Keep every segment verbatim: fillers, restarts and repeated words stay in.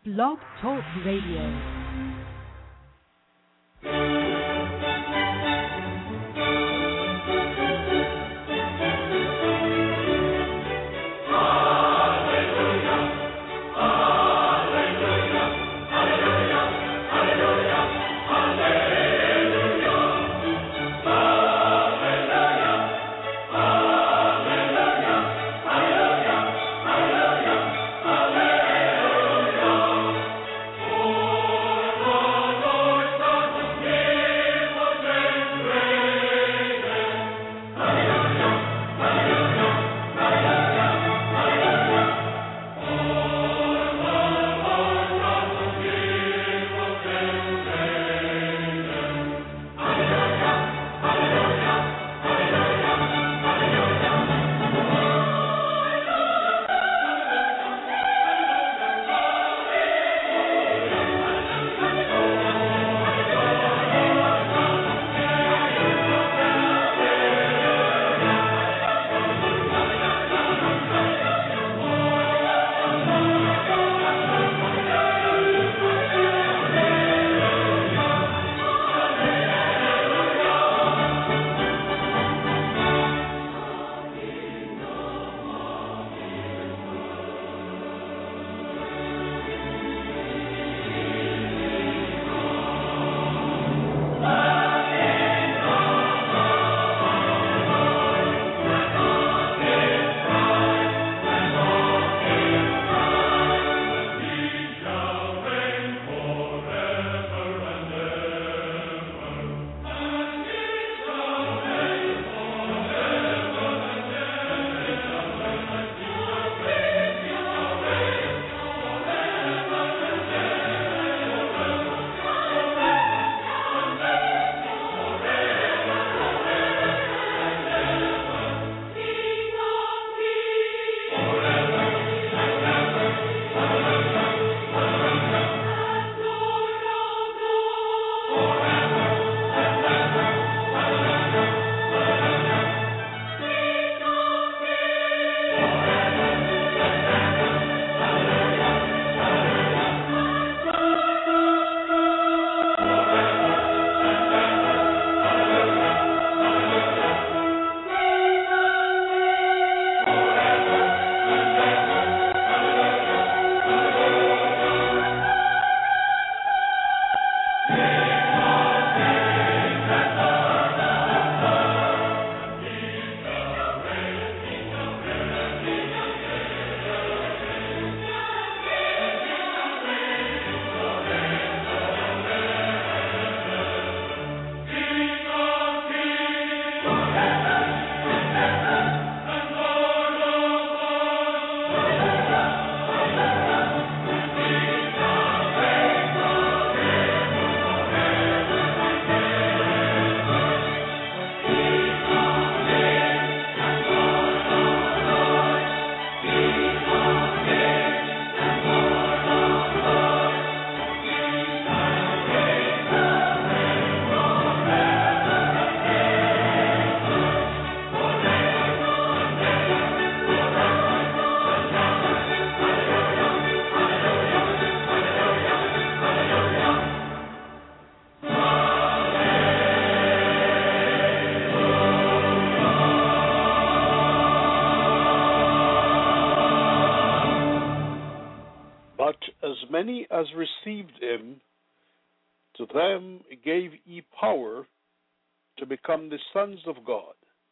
Blog Talk Radio. Many as received him, to them gave he power to become the sons of God,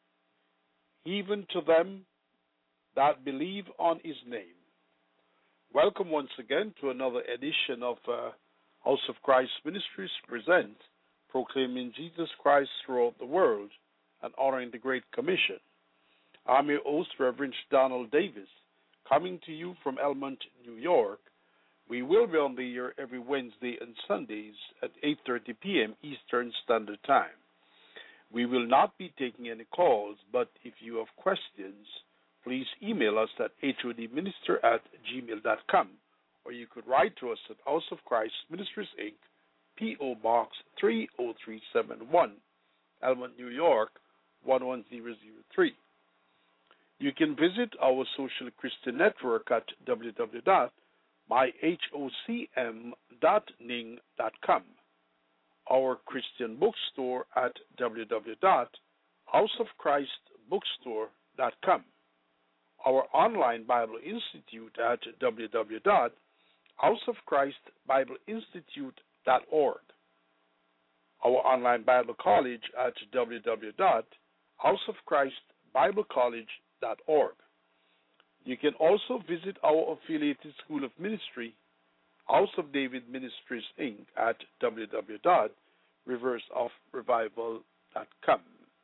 even to them that believe on his name. Welcome once again to another edition of uh, House of Christ Ministries present, proclaiming Jesus Christ throughout the world and honoring the Great Commission. I'm your host, Reverend Donald Davis, coming to you from Elmont, New York. We will be on the air every Wednesday and Sundays at eight thirty p.m. Eastern Standard Time. We will not be taking any calls, but if you have questions, please email us at hodminister at gmail dot com, or you could write to us at House of Christ Ministries, Incorporated, P O. Box three oh three seven one, Elmont, New York, one one zero zero three. You can visit our social Christian network at w w w dot my H O C M dot ning dot com, our Christian bookstore at w w w dot house of christ bookstore dot com, our online Bible Institute at w w w dot house of christ bible institute dot org, our online Bible College at w w w dot house of christ bible college dot org. You can also visit our affiliated school of ministry, House of David Ministries, Incorporated, at w w w dot rivers of revival dot com.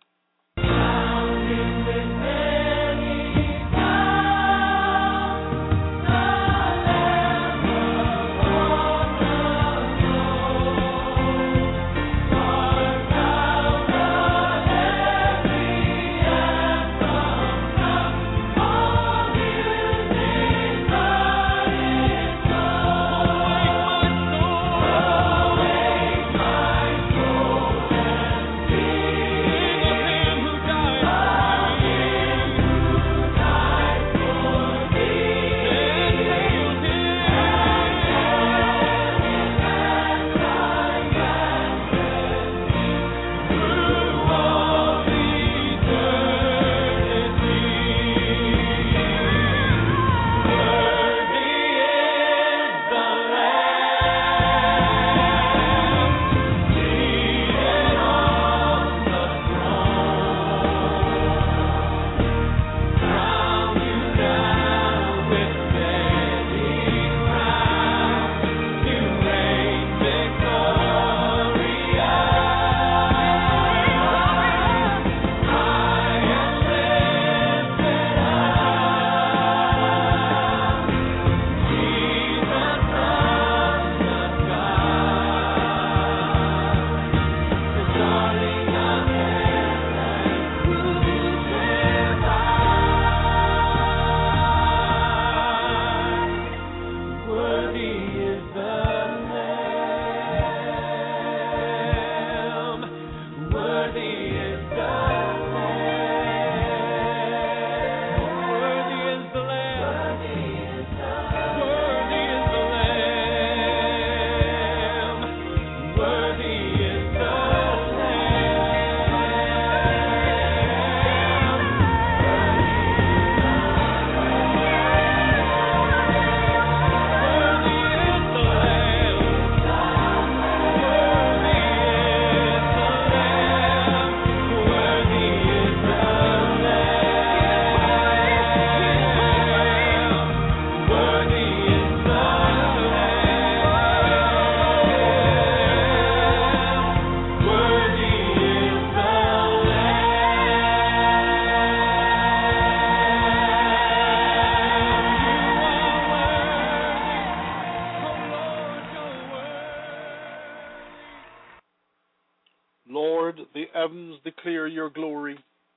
Lord, the heavens declare your glory,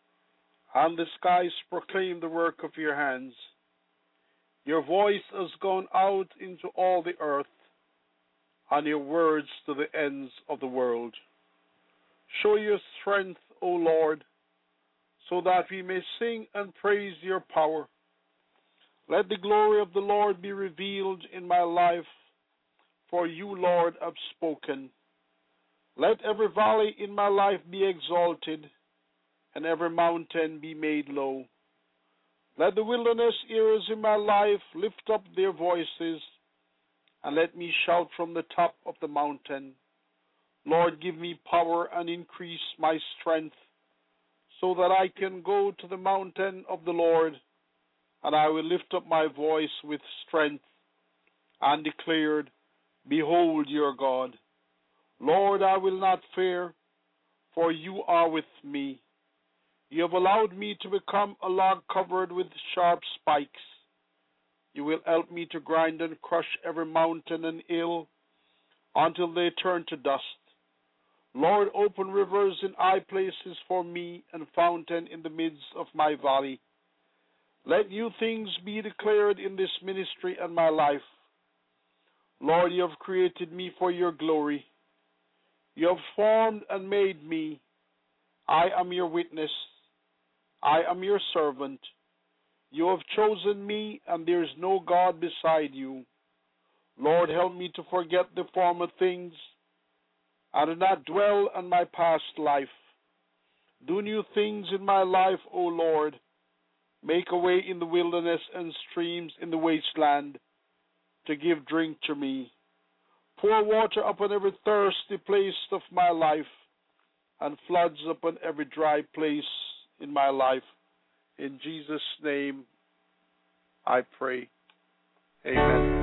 and the skies proclaim the work of your hands. Your voice has gone out into all the earth, and your words to the ends of the world. Show your strength, O Lord, so that we may sing and praise your power. Let the glory of the Lord be revealed in my life, for you, Lord, have spoken. Let every valley in my life be exalted, and every mountain be made low. Let the wilderness areas in my life lift up their voices, and let me shout from the top of the mountain. Lord, give me power and increase my strength, so that I can go to the mountain of the Lord, and I will lift up my voice with strength, and declared, Behold your God. Lord, I will not fear, for you are with me. You have allowed me to become a log covered with sharp spikes. You will help me to grind and crush every mountain and hill until they turn to dust. Lord, open rivers in high places for me and fountain in the midst of my valley. Let new things be declared in this ministry and my life. Lord, you have created me for your glory. You have formed and made me. I am your witness. I am your servant. You have chosen me, and there is no God beside you. Lord, help me to forget the former things and do not dwell on my past life. Do new things in my life, O Lord. Make a way in the wilderness and streams in the wasteland to give drink to me. Pour water upon every thirsty place of my life and floods upon every dry place in my life. In Jesus' name I pray. Amen.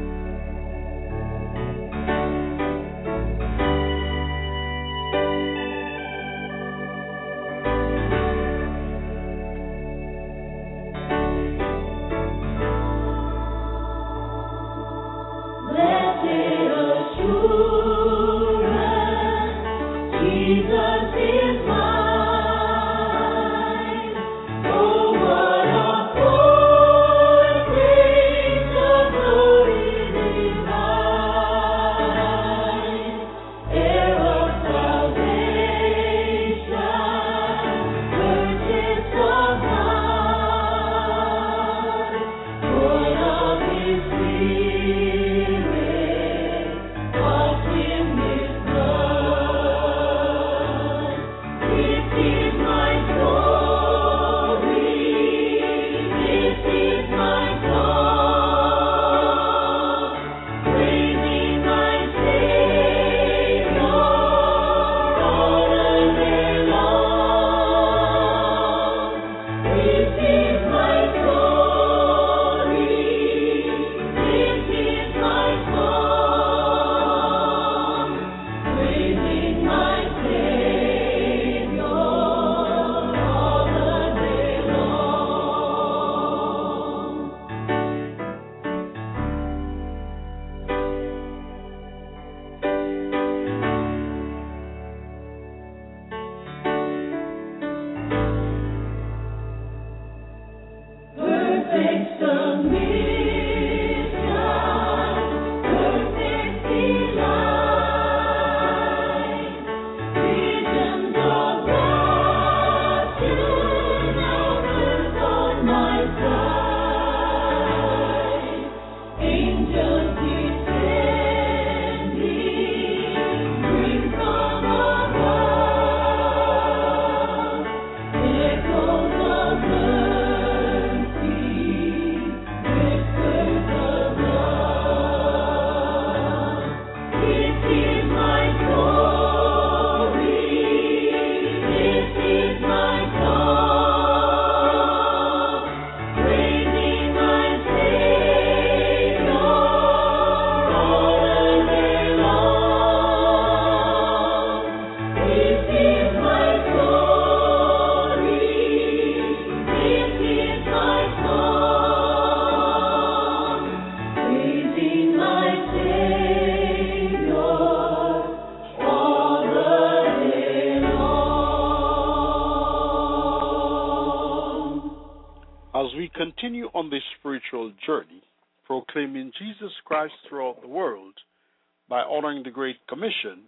Continue on this spiritual journey, proclaiming Jesus Christ throughout the world by honoring the Great Commission,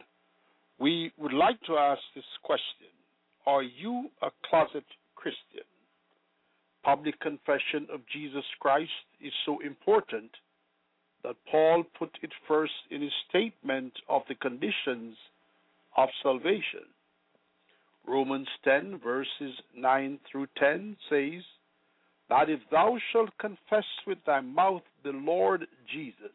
we would like to ask this question: are you a closet Christian? Public confession of Jesus Christ is so important that Paul put it first in his statement of the conditions of salvation. Romans ten, verses nine through ten says, that if thou shalt confess with thy mouth the Lord Jesus,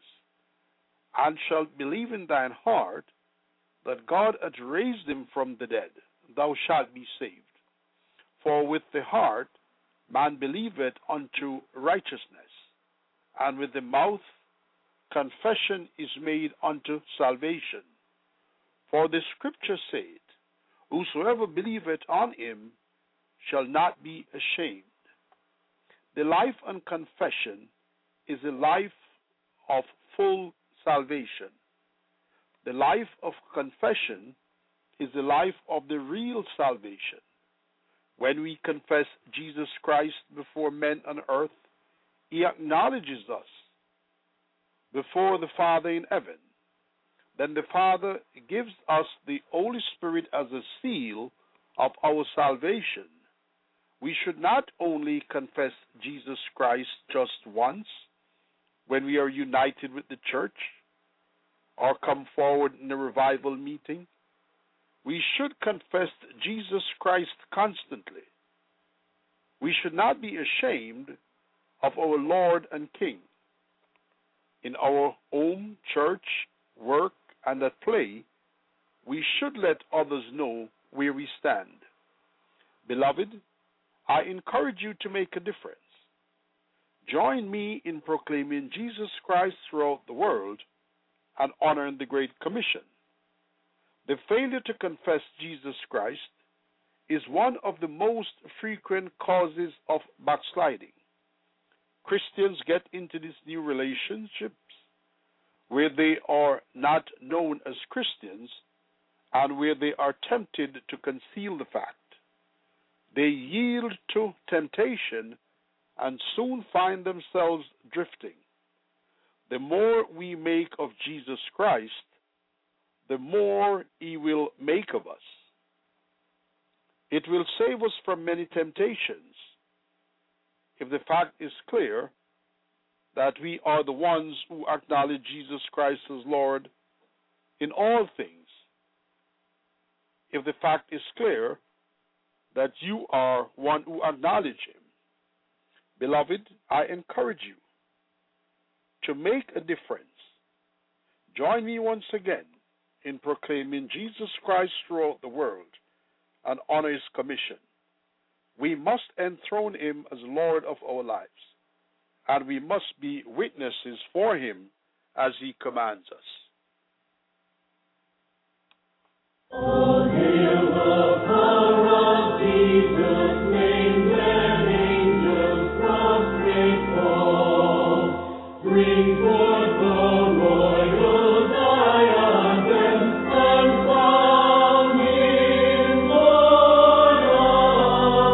and shalt believe in thine heart that God hath raised him from the dead, thou shalt be saved. For with the heart man believeth unto righteousness, and with the mouth confession is made unto salvation. For the scripture saith, whosoever believeth on him shall not be ashamed. The life and confession is a life of full salvation. The life of confession is the life of the real salvation. When we confess Jesus Christ before men on earth, he acknowledges us before the Father in heaven. Then the Father gives us the Holy Spirit as a seal of our salvation. We should not only confess Jesus Christ just once, when we are united with the church or come forward in a revival meeting, we should confess Jesus Christ constantly. We should not be ashamed of our Lord and King. In our home, church, work, and at play, we should let others know where we stand. Beloved, I encourage you to make a difference. Join me in proclaiming Jesus Christ throughout the world and honoring the Great Commission. The failure to confess Jesus Christ is one of the most frequent causes of backsliding. Christians get into these new relationships where they are not known as Christians and where they are tempted to conceal the fact. They yield to temptation and soon find themselves drifting. The more we make of Jesus Christ, the more He will make of us. It will save us from many temptations if the fact is clear that we are the ones who acknowledge Jesus Christ as Lord in all things. If the fact is clear that you are one who acknowledges Him. Beloved, I encourage you to make a difference. Join me once again in proclaiming Jesus Christ throughout the world and honor His commission. We must enthrone Him as Lord of our lives, and we must be witnesses for Him as He commands us. Oh, hail the power of Jesus' name, let angels prostrate fall. Bring forth the royal diadem and crown Him Lord of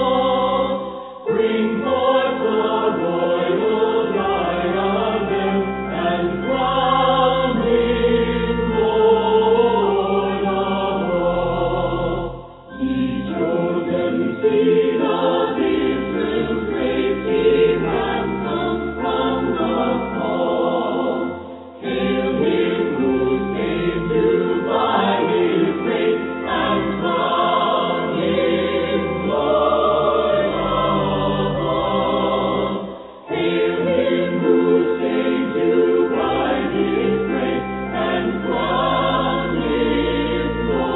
all. Bring forth the royal diadem and crown Him Lord of all. Ye chosen seed of Israel's race, He ransomed from the fall. Hail Him who saved you by His grace and crowned Him Lord of all. Hail Him who saved you by His grace and crowned Him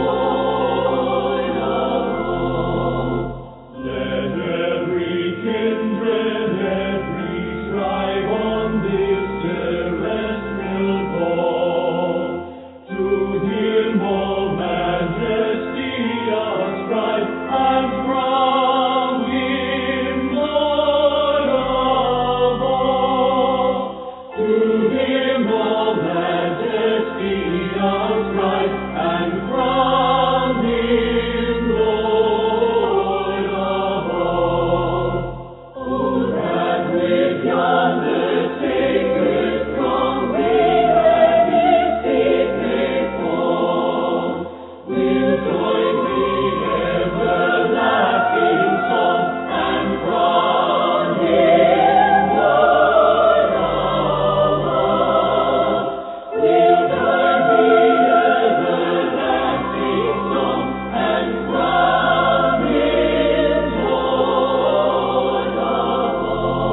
Lord of all. Let every kindred, every tribe on this terrestrial ball, to Him all majesty ascribe and crown Him Lord of all. To Him all majesty ascribe and crown Him Lord of all. Oh, that with yonder sacred throng we at His feet may fall, we'll join the everlasting song and crown Him Lord of all. We'll join the everlasting song and crown Him Lord of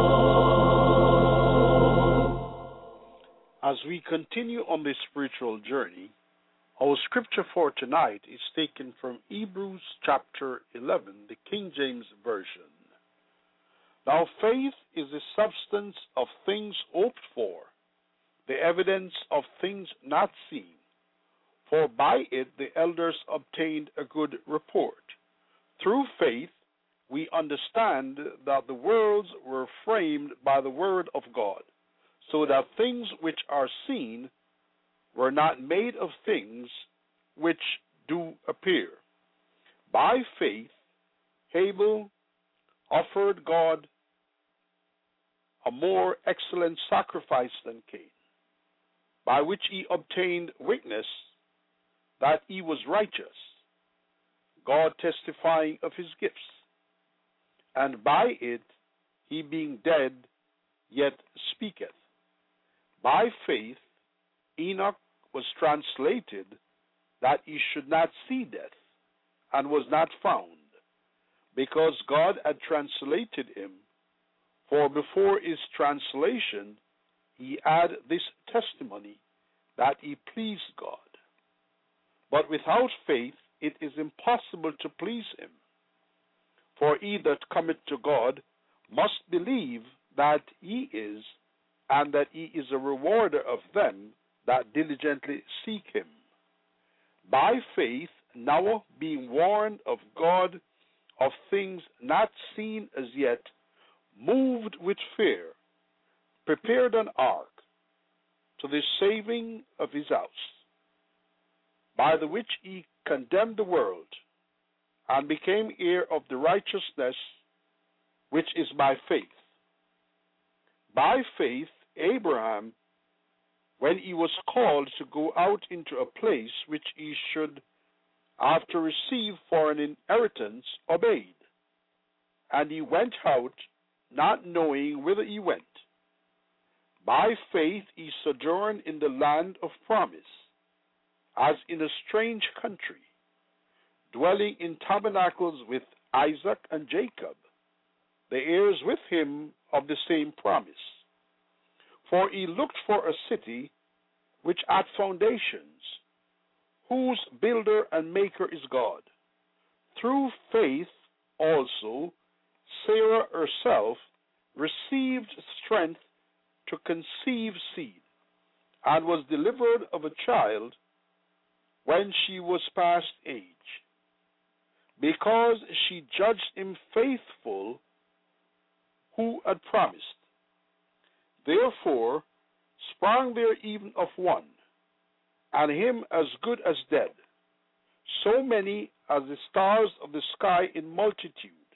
all. As we continue on this spiritual journey, our scripture for tonight is taken from Hebrews chapter eleven, the King James Version. Now faith is the substance of things hoped for, the evidence of things not seen. For by it the elders obtained a good report. Through faith we understand that the worlds were framed by the word of God, so that things which are seen were not made of things which do appear. By faith Abel offered God a more excellent sacrifice than Cain, by which he obtained witness that he was righteous, God testifying of his gifts, and by it he being dead yet speaketh. By faith, Enoch was translated that he should not see death, and was not found, because God had translated him. For before his translation, he had this testimony, that he pleased God. But without faith it is impossible to please him. For he that cometh to God must believe that he is, and that he is a rewarder of them that diligently seek him. By faith Noah, being warned of God of things not seen as yet, moved with fear, prepared an ark to the saving of his house, by the which he condemned the world, and became heir of the righteousness which is by faith. By faith Abraham, when he was called to go out into a place which he should after receive for an inheritance, obeyed. And he went out, not knowing whither he went. By faith he sojourned in the land of promise, as in a strange country, dwelling in tabernacles with Isaac and Jacob, the heirs with him of the same promise. For he looked for a city which hath foundations, whose builder and maker is God. Through faith also Sarah herself received strength to conceive seed, and was delivered of a child when she was past age, because she judged him faithful who had promised. Therefore sprang there even of one, and him as good as dead, so many as the stars of the sky in multitude,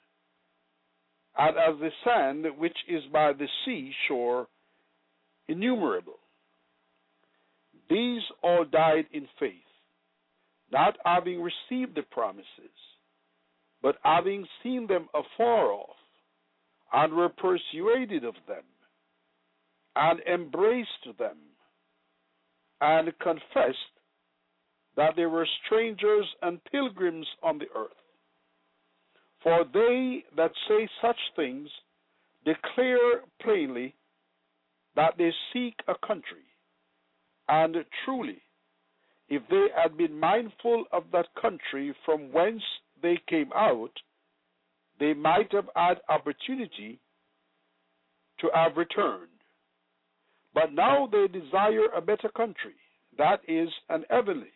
and as the sand which is by the sea shore innumerable. These all died in faith, not having received the promises, but having seen them afar off, and were persuaded of them, and embraced them, and confessed that they were strangers and pilgrims on the earth. For they that say such things declare plainly that they seek a country. And truly, if they had been mindful of that country from whence they came out, they might have had opportunity to have returned. But now they desire a better country, that is, an heavenly.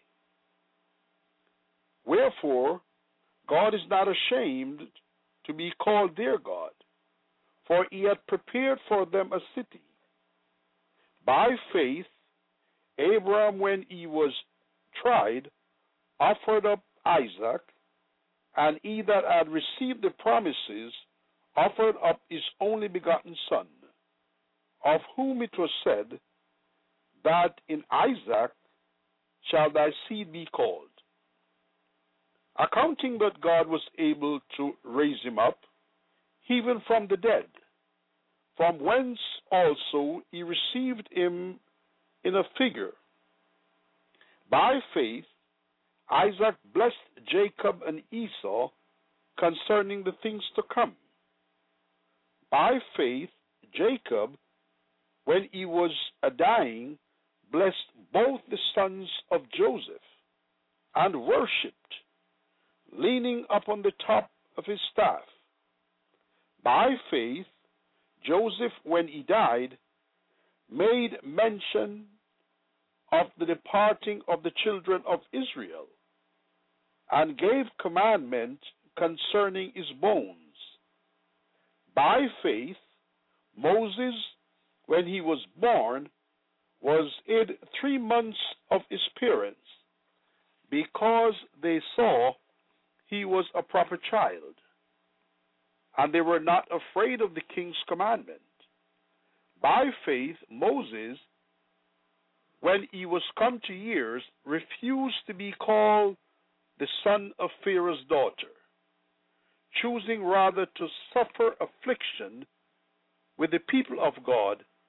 Wherefore, God is not ashamed to be called their God, for he had prepared for them a city. By faith, Abraham, when he was tried, offered up Isaac, and he that had received the promises offered up his only begotten son, of whom it was said, that in Isaac shall thy seed be called. Accounting that God was able to raise him up, even from the dead, from whence also he received him in a figure. By faith Isaac blessed Jacob and Esau concerning the things to come. By faith Jacob, when he was a dying, blessed both the sons of Joseph, and worshipped, leaning upon the top of his staff. By faith Joseph, when he died, made mention of the departing of the children of Israel, and gave commandment concerning his bones. By faith Moses, when he was born, was hid three months of his parents, because they saw he was a proper child, and they were not afraid of the king's commandment. By faith Moses, when he was come to years, refused to be called the son of Pharaoh's daughter, choosing rather to suffer affliction with the people of God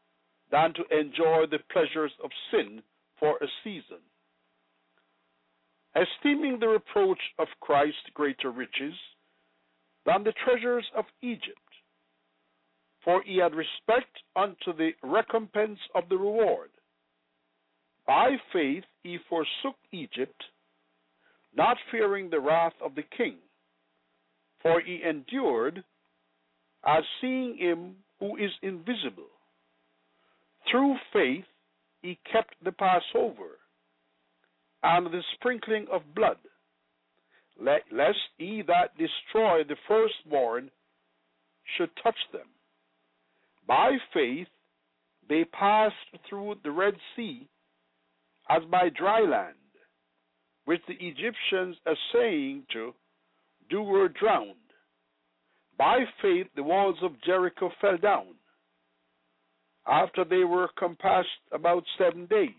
than to enjoy the pleasures of sin for a season. Esteeming the reproach of Christ greater riches than the treasures of Egypt, for he had respect unto the recompense of the reward. By faith he forsook Egypt, not fearing the wrath of the king, for he endured as seeing him who is invisible. Through faith he kept the Passover and the sprinkling of blood, lest he that destroy the firstborn should touch them. By faith they passed through the Red Sea as by dry land, which the Egyptians assaying to do were drowned. By faith the walls of Jericho fell down, after they were compassed about seven days.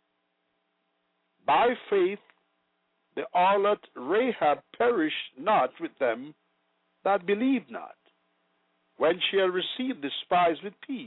By faith the harlot Rahab perished not with them that believed not, when she had received the spies with peace.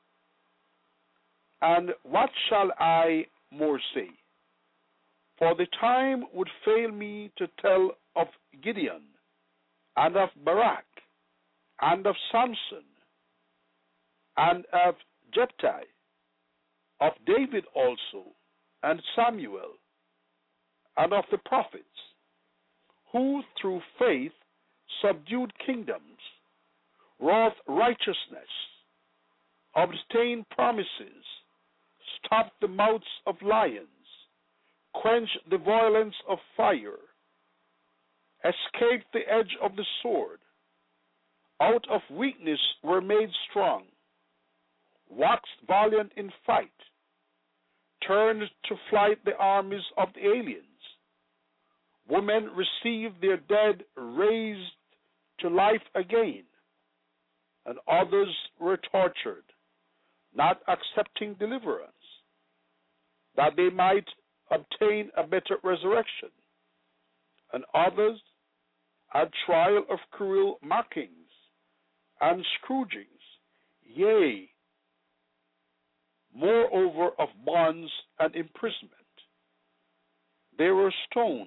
And what shall I more say? For the time would fail me to tell of Gideon, and of Barak, and of Samson, and of Jephthah, of David also, and Samuel, and of the prophets, who through faith subdued kingdoms, wrought righteousness, obtained promises, stopped the mouths of lions, quenched the violence of fire, escaped the edge of the sword, out of weakness were made strong, waxed valiant in fight, turned to flight the armies of the aliens. Women received their dead raised to life again, and others were tortured, not accepting deliverance, that they might obtain a better resurrection, and others a trial of cruel mockings and scourgings, yea, moreover of bonds and imprisonment. They were stoned,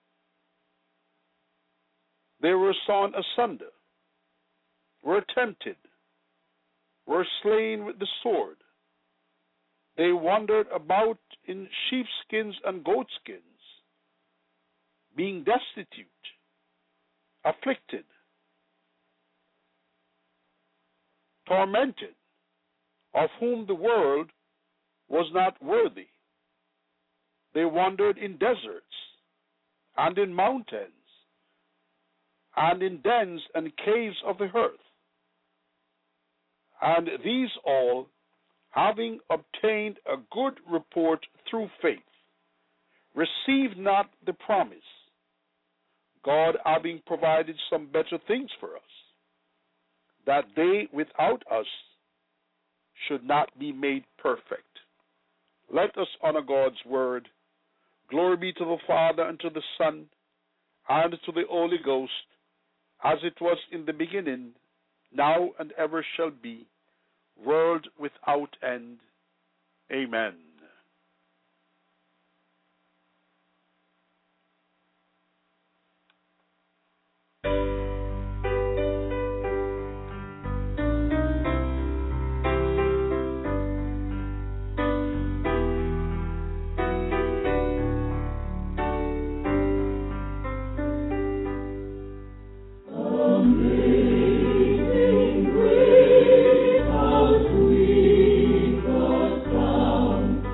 they were sawn asunder, were tempted, were slain with the sword. They wandered about in sheepskins and goatskins, being destitute, afflicted, tormented, of whom the world was not worthy. They wandered in deserts and in mountains and in dens and caves of the earth. And these all, having obtained a good report through faith, received not the promise, God having provided some better things for us, that they without us should not be made perfect. Let us honor God's word. Glory be to the Father, and to the Son, and to the Holy Ghost, as it was in the beginning, now and ever shall be, world without end. Amen. Amazing grace, how sweet the sound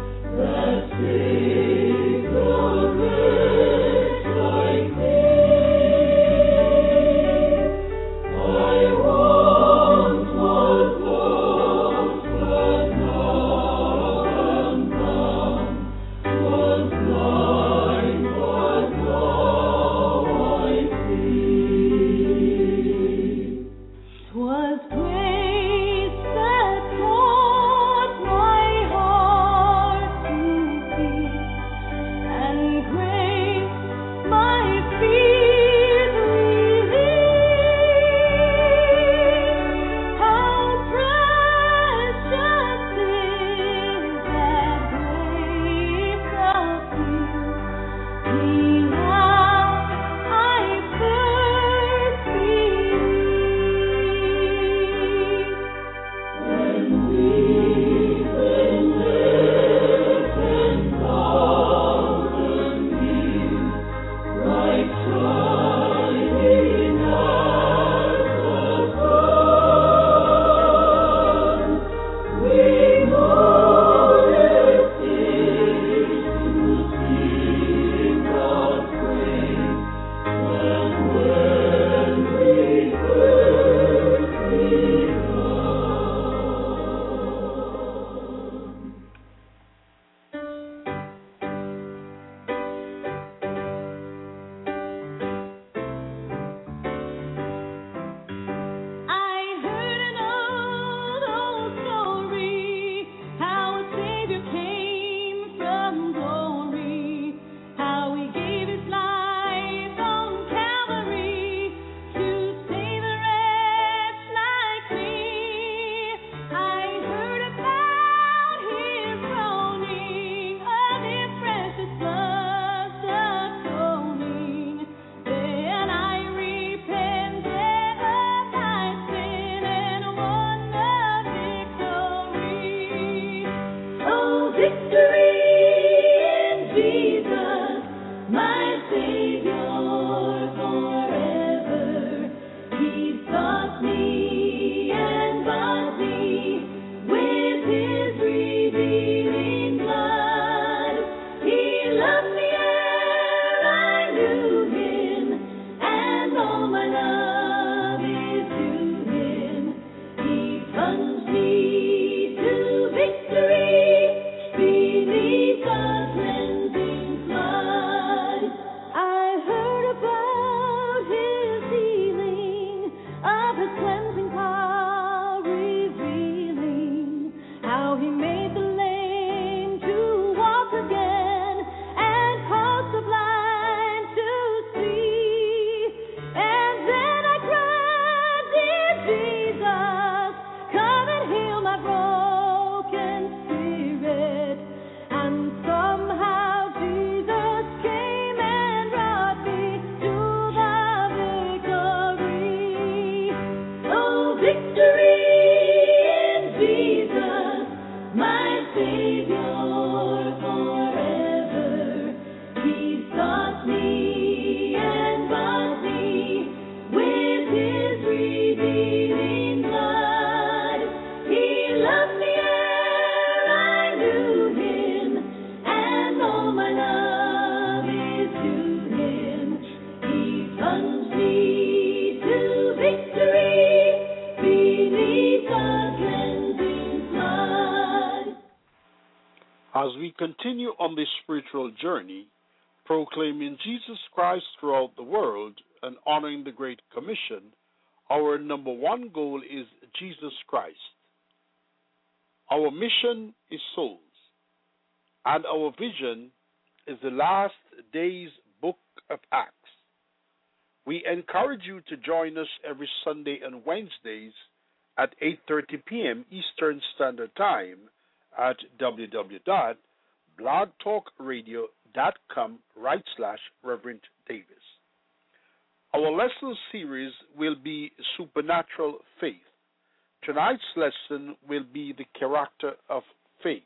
continue on this spiritual journey, proclaiming Jesus Christ throughout the world and honoring the Great Commission, our number one goal is Jesus Christ. Our mission is souls, and our vision is the last days book of Acts. We encourage you to join us every Sunday and Wednesdays at eight thirty p.m. Eastern Standard Time at w w w dot blog talk radio dot com right slash Reverend Davis. Our lesson series will be Supernatural Faith. Tonight's lesson will be the character of faith.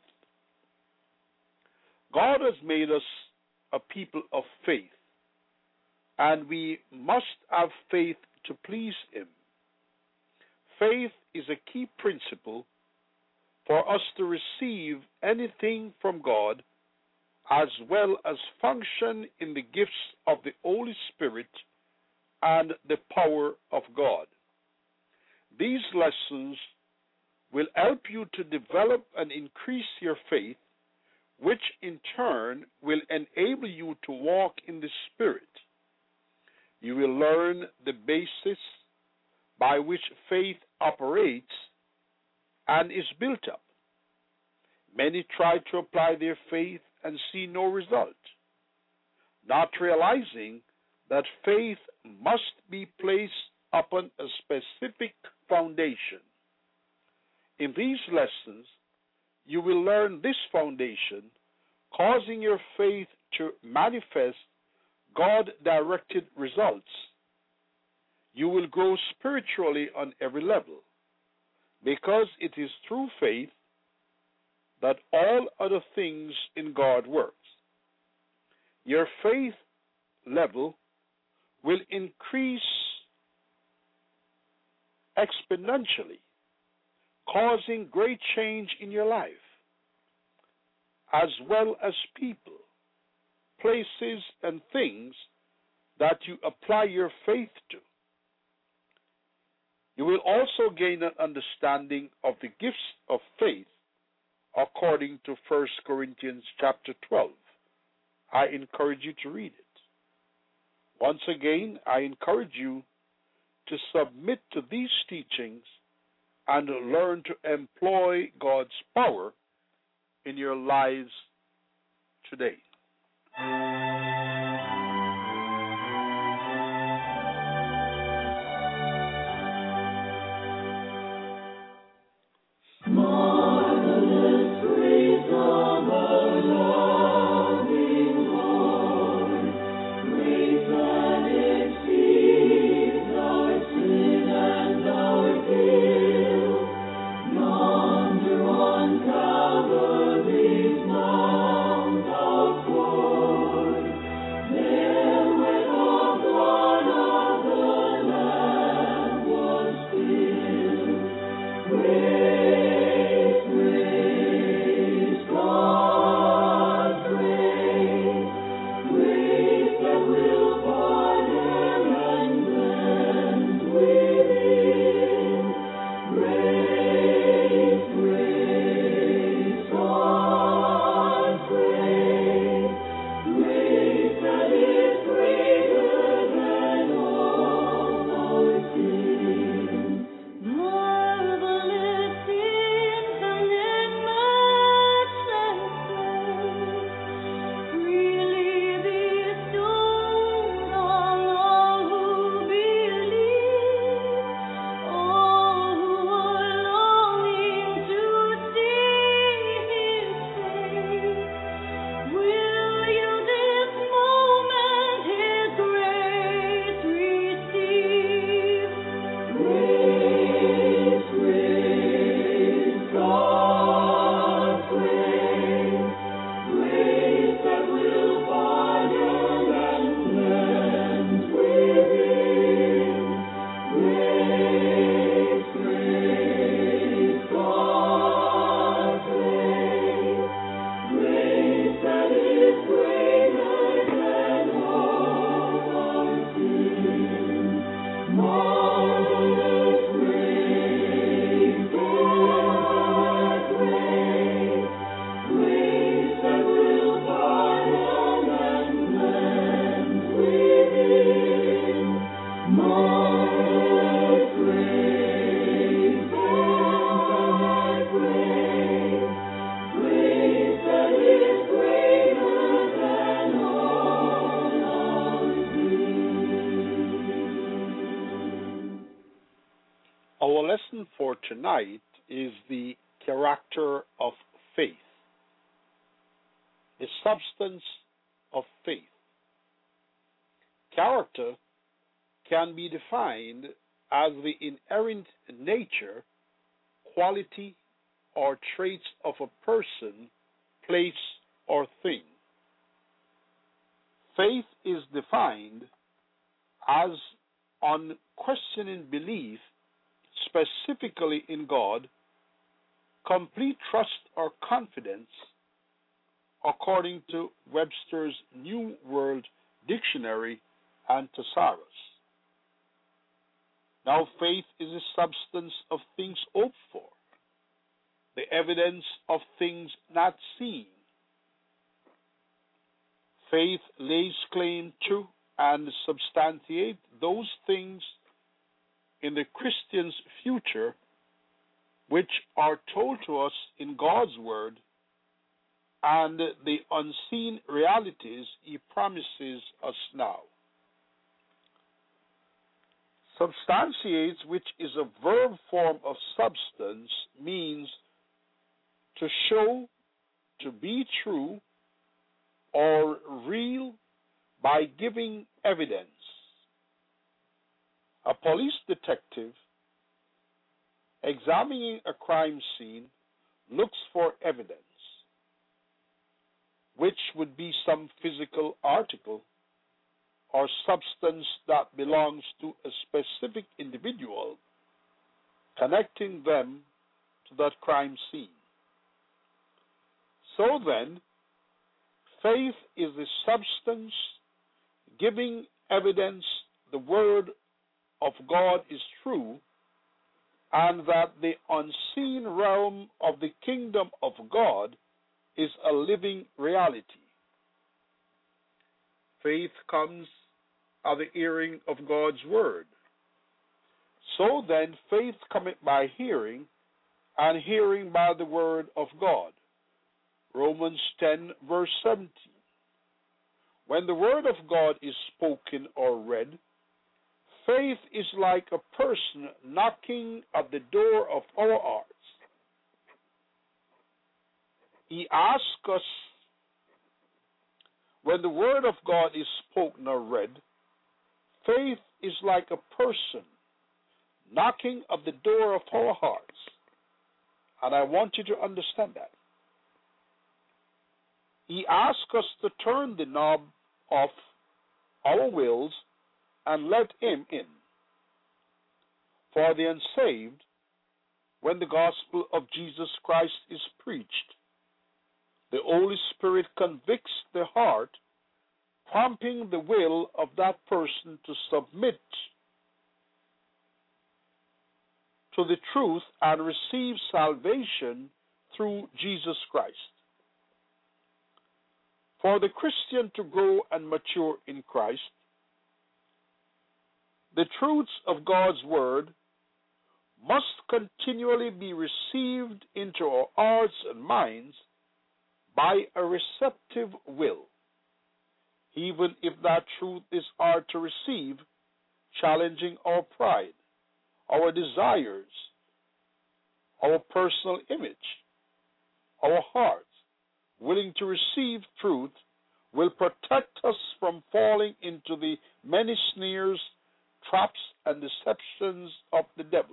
God has made us a people of faith, and we must have faith to please Him. Faith is a key principle for us to receive anything from God, as well as function in the gifts of the Holy Spirit and the power of God. These lessons will help you to develop and increase your faith, which in turn will enable you to walk in the Spirit. You will learn the basis by which faith operates and is built up. Many try to apply their faith and see no result, not realizing that faith must be placed upon a specific foundation. In these lessons, you will learn this foundation, causing your faith to manifest God-directed results. You will grow spiritually on every level, because it is through faith that all other things in God works. Your faith level will increase exponentially, causing great change in your life, as well as people, places, and things that you apply your faith to. You will also gain an understanding of the gifts of faith according to First Corinthians chapter twelve. I encourage you to read it. Once again, I encourage you to submit to these teachings and learn to employ God's power in your lives today. Marvelous grace of our loving Lord, grace that exceeds our sin and our guilt. Yonder on Calvary's mount of lesson for tonight is the character of faith, the substance of faith. Character can be defined as the inherent nature, quality, or traits of a person, place, or thing. Faith is defined as unquestioning belief, specifically in God, complete trust or confidence, according to Webster's New World Dictionary and Thesaurus. Now, faith is the substance of things hoped for, the evidence of things not seen. Faith lays claim to and substantiates those things in the Christian's future which are told to us in God's Word and the unseen realities He promises us now. Substantiates, which is a verb form of substance, means to show to be true or real by giving evidence. A police detective examining a crime scene looks for evidence, which would be some physical article or substance that belongs to a specific individual, connecting them to that crime scene. So then, faith is the substance giving evidence the Word of God is true and that the unseen realm of the kingdom of God is a living reality. Faith comes at the hearing of God's Word. So then, faith cometh by hearing, and hearing by the Word of God. Romans ten, verse seventeen. When the Word of God is spoken or read, faith is like a person knocking at the door of our hearts. He asks us, when the Word of God is spoken or read, faith is like a person knocking at the door of our hearts. And I want you to understand that. He asks us to turn the knob off our wills and let Him in. For the unsaved, when the gospel of Jesus Christ is preached, the Holy Spirit convicts the heart, prompting the will of that person to submit to the truth and receive salvation through Jesus Christ. For the Christian to grow and mature in Christ, the truths of God's Word must continually be received into our hearts and minds by a receptive will, even if that truth is hard to receive, challenging our pride, our desires, our personal image, our hearts. Willing to receive truth will protect us from falling into the many snares, traps, and deceptions of the devil.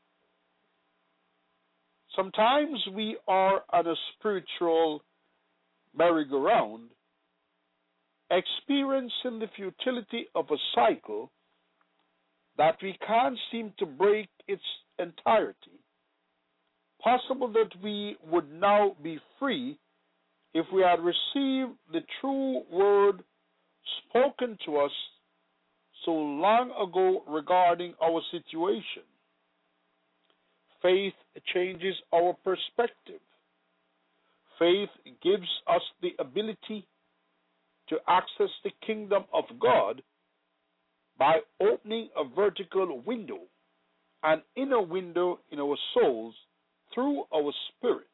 Sometimes we are on a spiritual merry-go-round, experiencing the futility of a cycle that we can't seem to break its entirety. Possible that we would now be free if we had received the true word spoken to us so long ago regarding our situation. Faith changes our perspective. Faith gives us the ability to access the kingdom of God by opening a vertical window, an inner window in our souls through our spirits.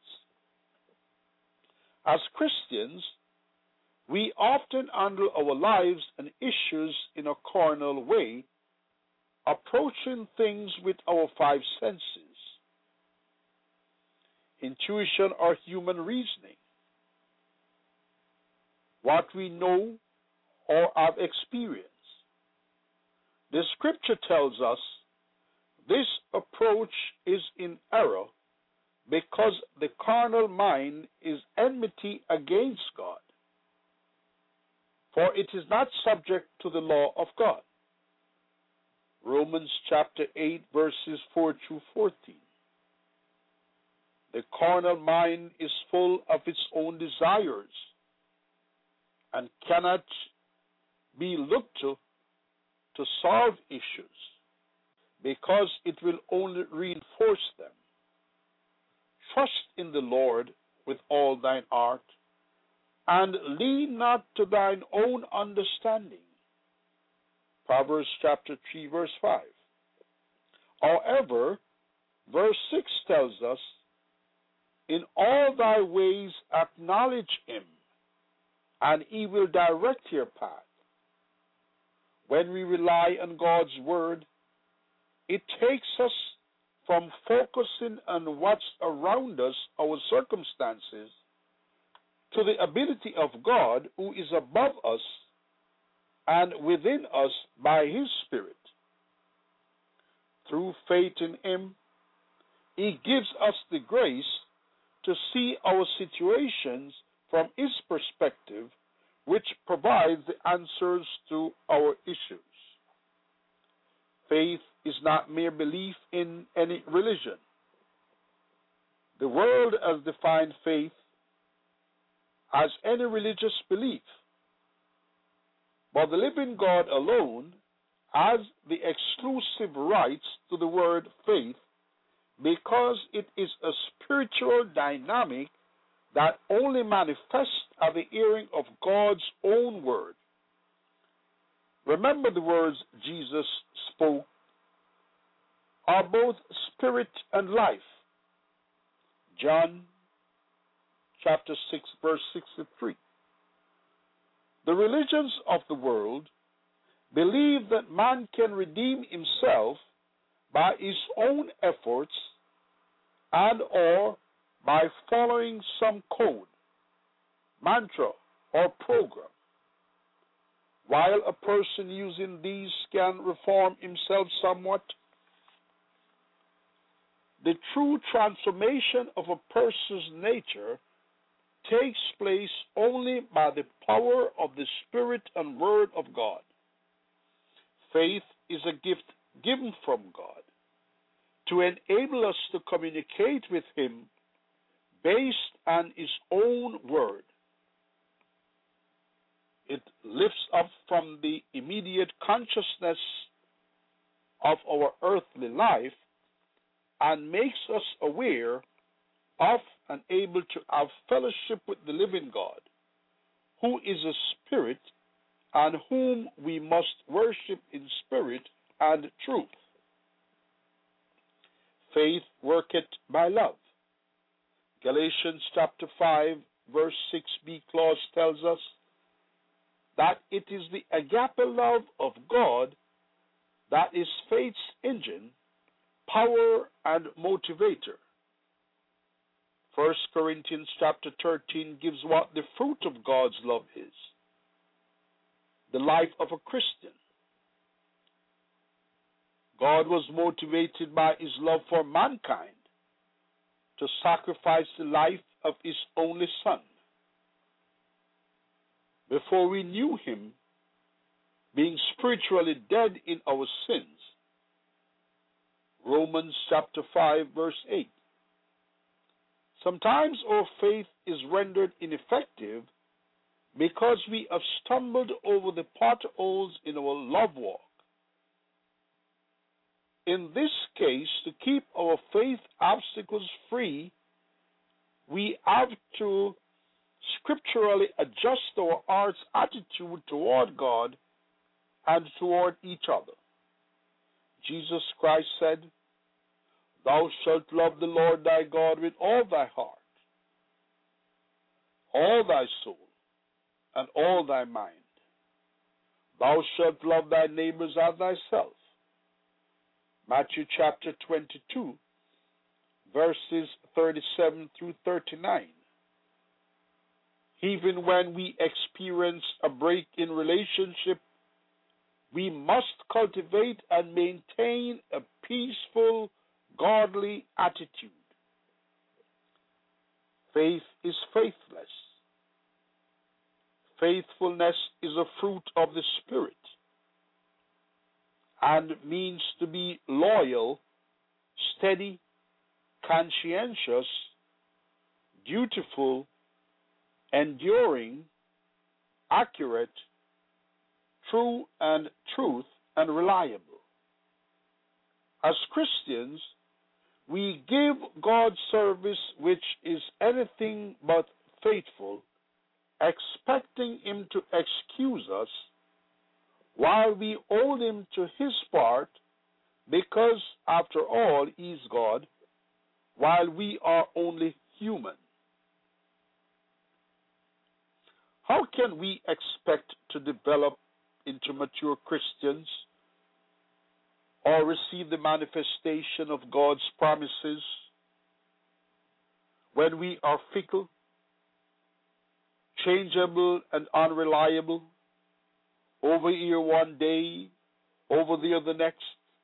As Christians, we often handle our lives and issues in a carnal way, approaching things with our five senses. intuition, or human reasoning. What we know or have experienced. The scripture tells us this approach is in error because the carnal mind is enmity against God, for it is not subject to the law of God. Romans chapter eight, verses four through fourteen. The carnal mind is full of its own desires and cannot be looked to to solve issues because it will only reinforce them. Trust in the Lord with all thine heart and lean not to thine own understanding. Proverbs chapter three, verse five. However, verse six tells us, in all thy ways acknowledge him, and he will direct your path. When we rely on God's word, it takes us from focusing on what's around us, our circumstances, to the ability of God who is above us and within us by his Spirit. Through faith in him, he gives us the grace to see our situations from his perspective, which provides the answers to our issues. Faith is not mere belief in any religion. The world has defined faith as any religious belief, but the living God alone has the exclusive rights to the word faith because it is a spiritual dynamic that only manifests at the hearing of God's own word. Remember, the words Jesus spoke are both spirit and life. John chapter six, verse sixty-three. The religions of the world believe that man can redeem himself by his own efforts and or by following some code, mantra, or program. While a person using these can reform himself somewhat, the true transformation of a person's nature takes place only by the power of the Spirit and Word of God. Faith is a gift given from God to enable us to communicate with him based on his own word. It lifts up from the immediate consciousness of our earthly life and makes us aware of and able to have fellowship with the living God, who is a spirit and whom we must worship in spirit and truth. Faith worketh by love. Galatians chapter five, verse six b clause tells us that it is the agape love of God that is faith's engine, power, and motivator. First Corinthians chapter thirteen gives what the fruit of God's love is. The life of a Christian. God was motivated by his love for mankind to sacrifice the life of his only Son. Before we knew him, being spiritually dead in our sins. Romans chapter five, verse eight. Sometimes our faith is rendered ineffective because we have stumbled over the potholes in our love walk. In this case, to keep our faith obstacles free, we have to scripturally adjust our heart's attitude toward God and toward each other. Jesus Christ said, "Thou shalt love the Lord thy God with all thy heart, all thy soul, and all thy mind. Thou shalt love thy neighbors as thyself." Matthew chapter twenty-two, verses thirty-seven through thirty-nine. Even when we experience a break in relationship, we must cultivate and maintain a peaceful, godly attitude. Faith is faithless. Faithfulness is a fruit of the Spirit and means to be loyal, steady, conscientious, dutiful, enduring, accurate, true and truth, and reliable. As Christians, we give God service which is anything but faithful, expecting Him to excuse us while we hold Him to His part, because, after all, He is God, while we are only human. How can we expect to develop into mature Christians or receive the manifestation of God's promises when we are fickle, changeable, and unreliable, over here one day, over there the next,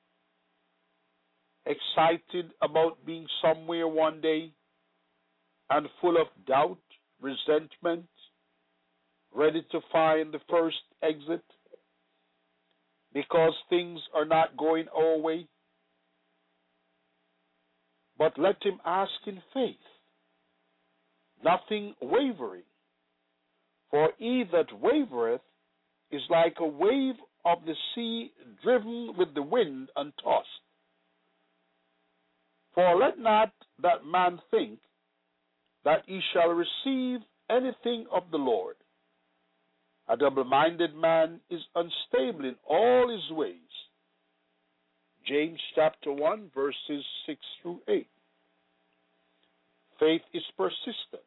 excited about being somewhere one day, and full of doubt, resentment, ready to find the first exit because things are not going our way? But let him ask in faith, nothing wavering. For he that wavereth is like a wave of the sea driven with the wind and tossed. For let not that man think that he shall receive anything of the Lord. A double-minded man is unstable in all his ways. James chapter one, verses six through eight. Faith is persistent.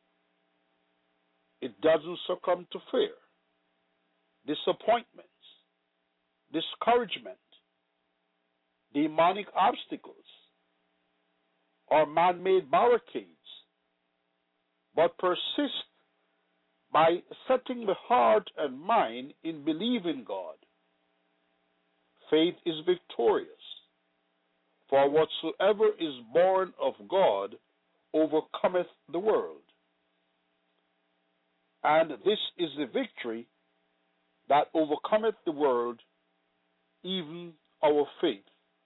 It doesn't succumb to fear, disappointments, discouragement, demonic obstacles, or man-made barricades, but persists by setting the heart and mind in believing God. Faith is victorious, for whatsoever is born of God overcometh the world. And this is the victory that overcometh the world, even our faith.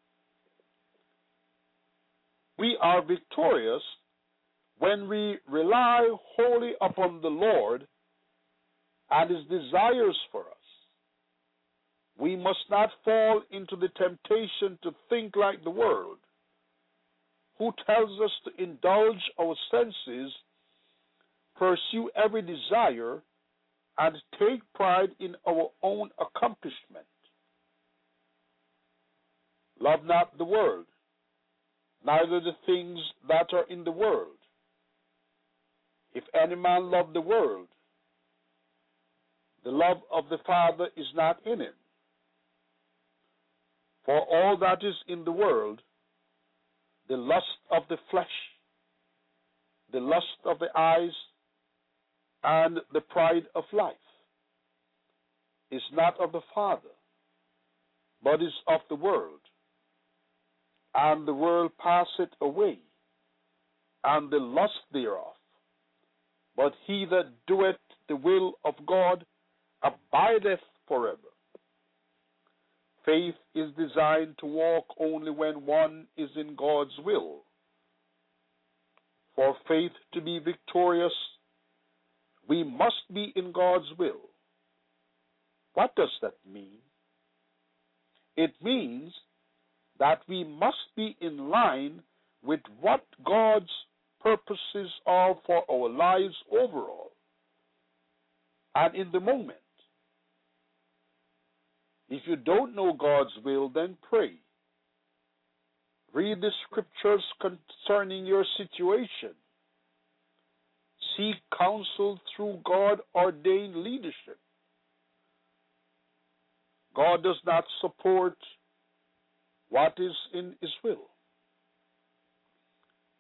We are victorious when we rely wholly upon the Lord and His desires for us. We must not fall into the temptation to think like the world, who tells us to indulge our senses, pursue every desire, and take pride in our own accomplishment. Love not the world, neither the things that are in the world. If any man love the world, the love of the Father is not in him. For all that is in the world, the lust of the flesh, the lust of the eyes, and the pride of life, is not of the Father, but is of the world. And the world passeth away, and the lust thereof. But he that doeth the will of God abideth forever. Faith is designed to walk only when one is in God's will. For faith to be victorious, we must be in God's will. What does that mean? It means that we must be in line with what God's purposes are for our lives overall and in the moment. If you don't know God's will, then pray. Read the scriptures concerning your situation. Seek counsel through God-ordained leadership. God does not support what is in His will.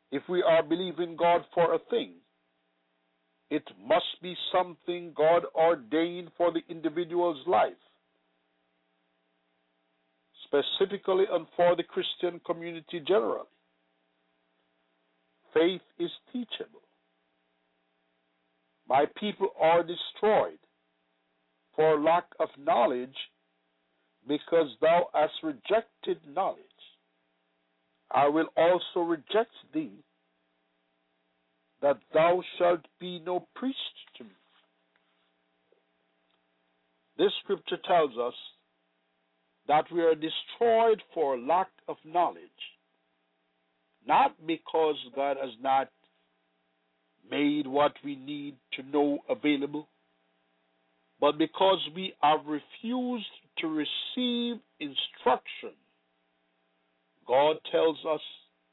If we are believing God for a thing, it must be something God ordained for the individual's life, specifically and for the Christian community generally. Faith is teachable. My people are destroyed for lack of knowledge, because thou hast rejected knowledge. I will also reject thee, that thou shalt be no priest to me. This scripture tells us that we are destroyed for lack of knowledge, not because God has not made what we need to know available, but because we have refused to receive instruction. God tells us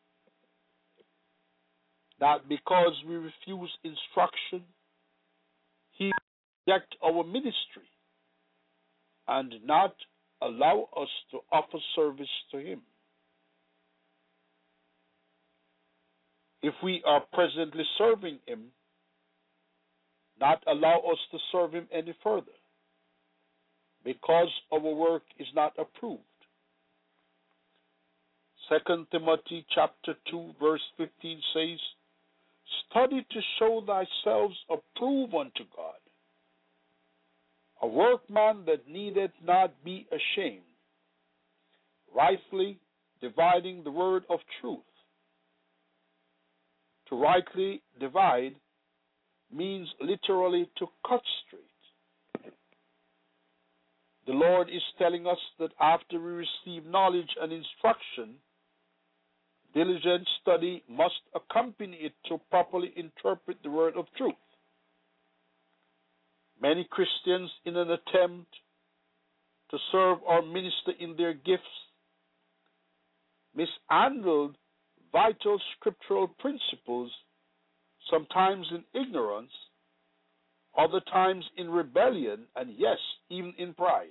that because we refuse instruction, He will reject our ministry and not allow us to offer service to Him. If we are presently serving Him, not allow us to serve Him any further, because our work is not approved. Second Timothy chapter two, verse fifteen says, study to show thyself approved unto God, a workman that needeth not be ashamed, rightly dividing the word of truth. To rightly divide means literally to cut straight. The Lord is telling us that after we receive knowledge and instruction, diligent study must accompany it to properly interpret the word of truth. Many Christians, in an attempt to serve or minister in their gifts, mishandled vital scriptural principles, sometimes in ignorance, other times in rebellion, and yes, even in pride.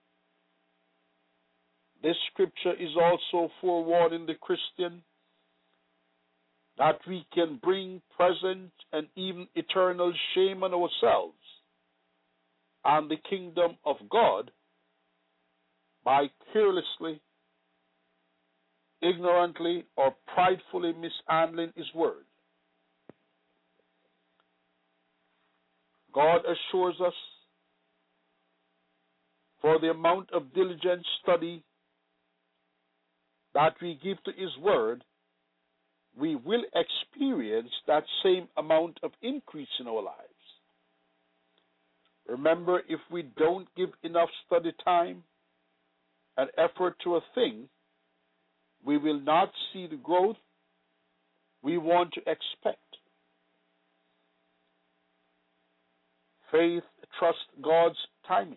This scripture is also forewarning the Christian that we can bring present and even eternal shame on ourselves and the kingdom of God by carelessly, ignorantly, or pridefully mishandling His word. God assures us, for the amount of diligent study that we give to His word, we will experience that same amount of increase in our lives. Remember, if we don't give enough study time and effort to a thing, we will not see the growth we want to expect. Faith trusts God's timing.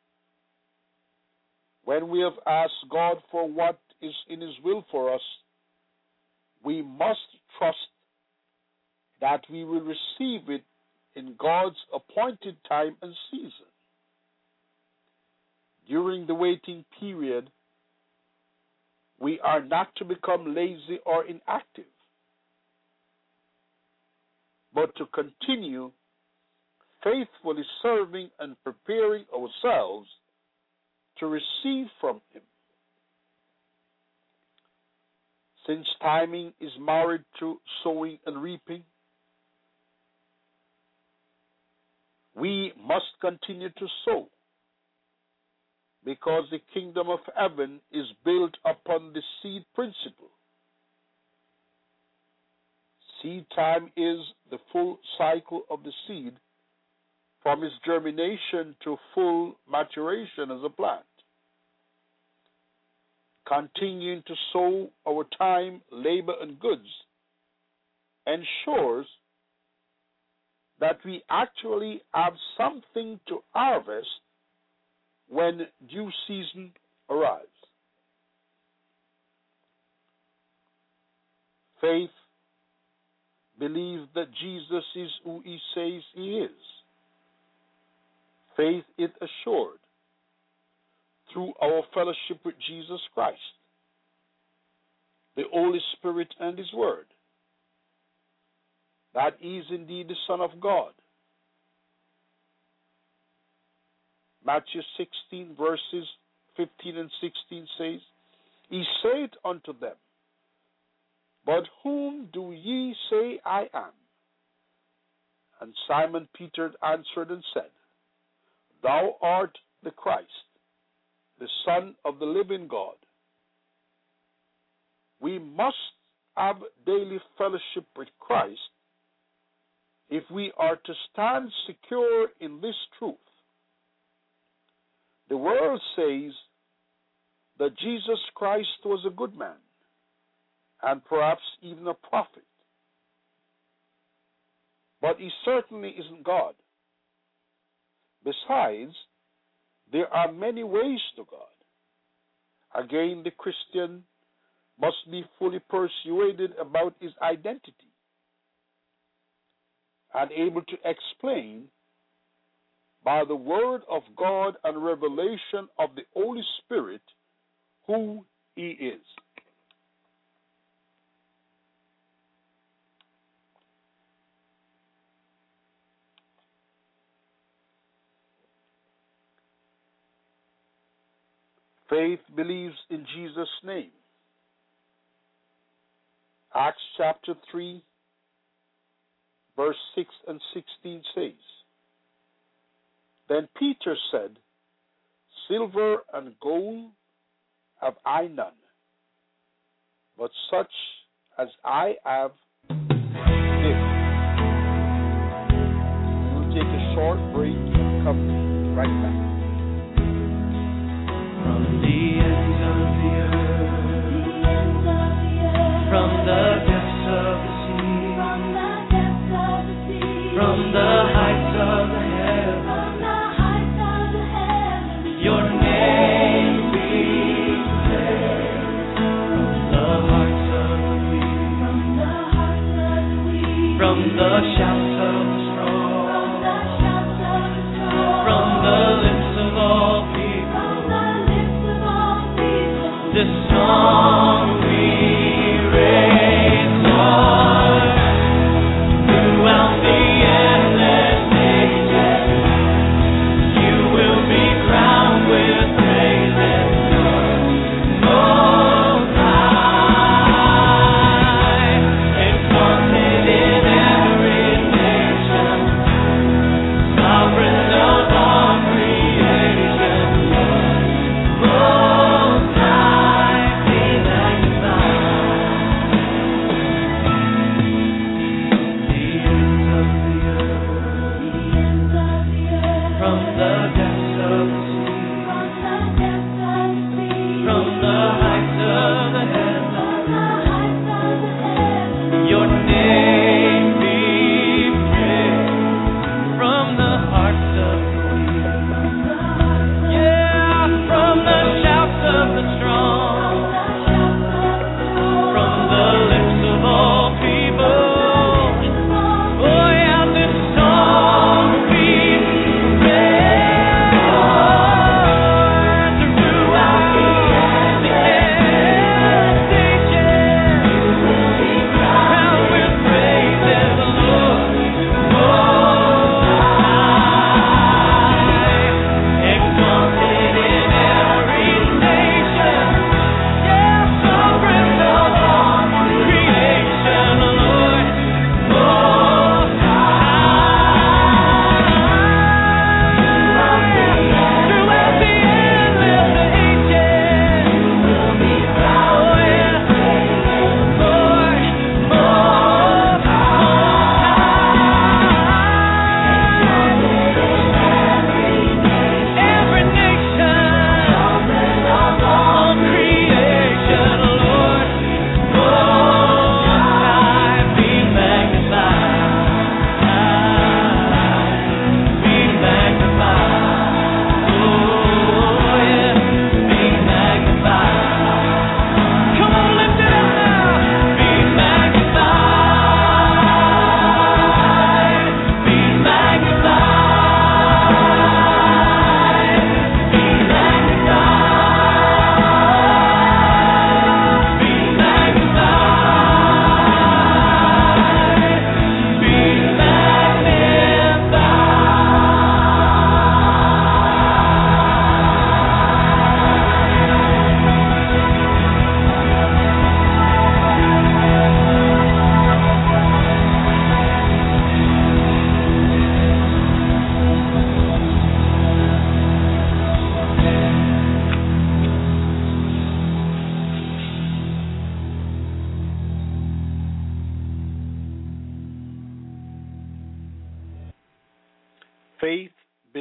When we have asked God for what is in His will for us, we must trust that we will receive it in God's appointed time and season. During the waiting period, we are not to become lazy or inactive, but to continue faithfully serving and preparing ourselves to receive from Him. Since timing is married to sowing and reaping, we must continue to sow, because the kingdom of heaven is built upon the seed principle. Seed time is the full cycle of the seed from its germination to full maturation as a plant. Continuing to sow our time, labor, and goods ensures that we actually have something to harvest when due season arrives. Faith believes that Jesus is who He says He is. Faith is assured through our fellowship with Jesus Christ, the Holy Spirit, and His Word. that he is indeed the Son of God. Matthew sixteen, verses fifteen and sixteen says, He saith unto them, But whom do ye say I am? And Simon Peter answered and said, Thou art the Christ, the Son of the living God. We must have daily fellowship with Christ if we are to stand secure in this truth. The world says that Jesus Christ was a good man, and perhaps even a prophet. But he certainly isn't God. Besides, there are many ways to God. Again, the Christian must be fully persuaded about his identity and able to explain by the Word of God and revelation of the Holy Spirit who he is. Faith believes in Jesus' name. Acts chapter three, verse six and sixteen says, Then Peter said, Silver and gold have I none, but such as I have give. We'll take a short break and come right back. From the ends of the earth, from the depths of the sea, from the heights of the heavens, your name be declared. From the hearts of the weak, from the shouts of the strong, from the lips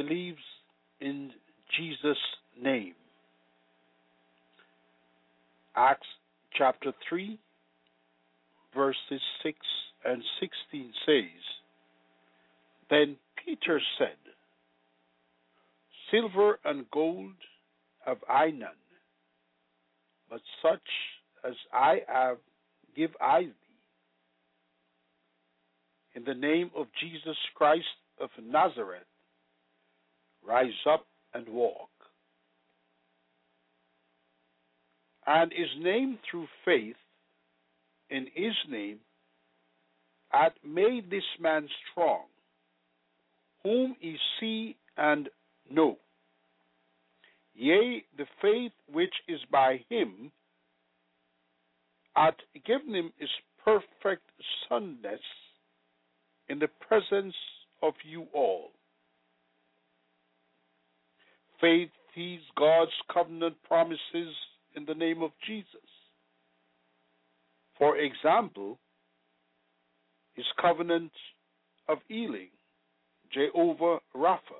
believes in Jesus' name. Acts chapter three, verses six and sixteen says, Then Peter said, Silver and gold have I none, but such as I have give I thee. In the name of Jesus Christ of Nazareth, rise up and walk. And his name through faith in his name hath made this man strong, whom ye see and know. Yea, the faith which is by him hath given him his perfect soundness in the presence of you all. Faith is God's covenant promises in the name of Jesus. For example, his covenant of healing, Jehovah Rapha,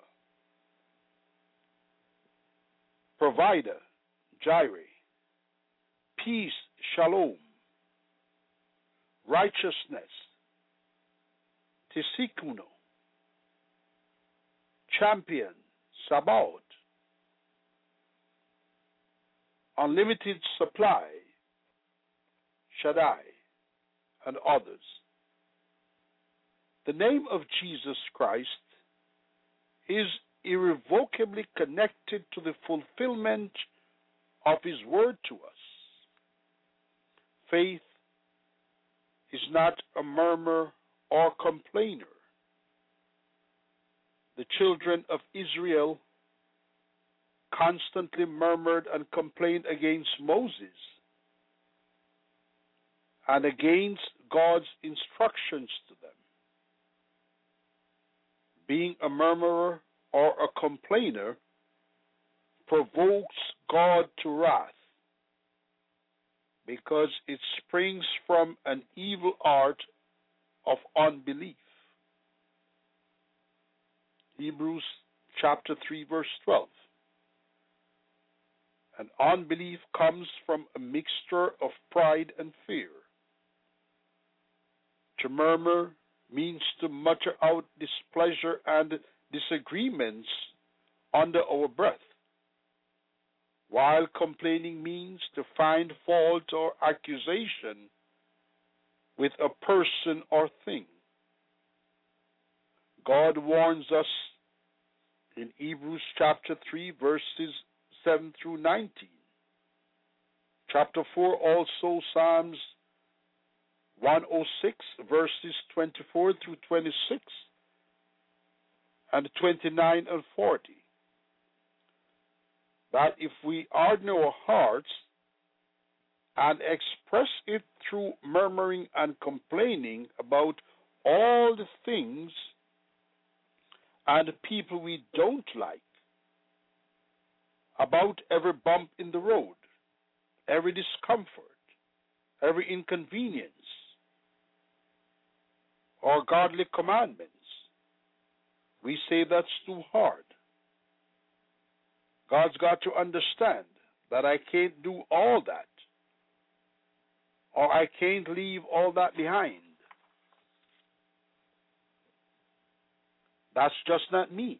provider, Jireh, peace, Shalom, righteousness, Tisikuno, champion, Sabaoth, unlimited supply, Shaddai, and others. The name of Jesus Christ is irrevocably connected to the fulfillment of his word to us. Faith is not a murmur or complainer. The children of Israel constantly murmured and complained against Moses and against God's instructions to them. Being a murmurer or a complainer provokes God to wrath because it springs from an evil heart of unbelief. Hebrews chapter three, verse twelve. And unbelief comes from a mixture of pride and fear. To murmur means to mutter out displeasure and disagreements under our breath, while complaining means to find fault or accusation with a person or thing. God warns us in Hebrews chapter three, verses seven through nineteen. Chapter four also, Psalms one oh six, verses twenty-four through twenty-six, and twenty-nine and forty. That if we harden our hearts and express it through murmuring and complaining about all the things and people we don't like, about every bump in the road, every discomfort, every inconvenience, or godly commandments, we say that's too hard. God's got to understand that I can't do all that, or I can't leave all that behind. That's just not me.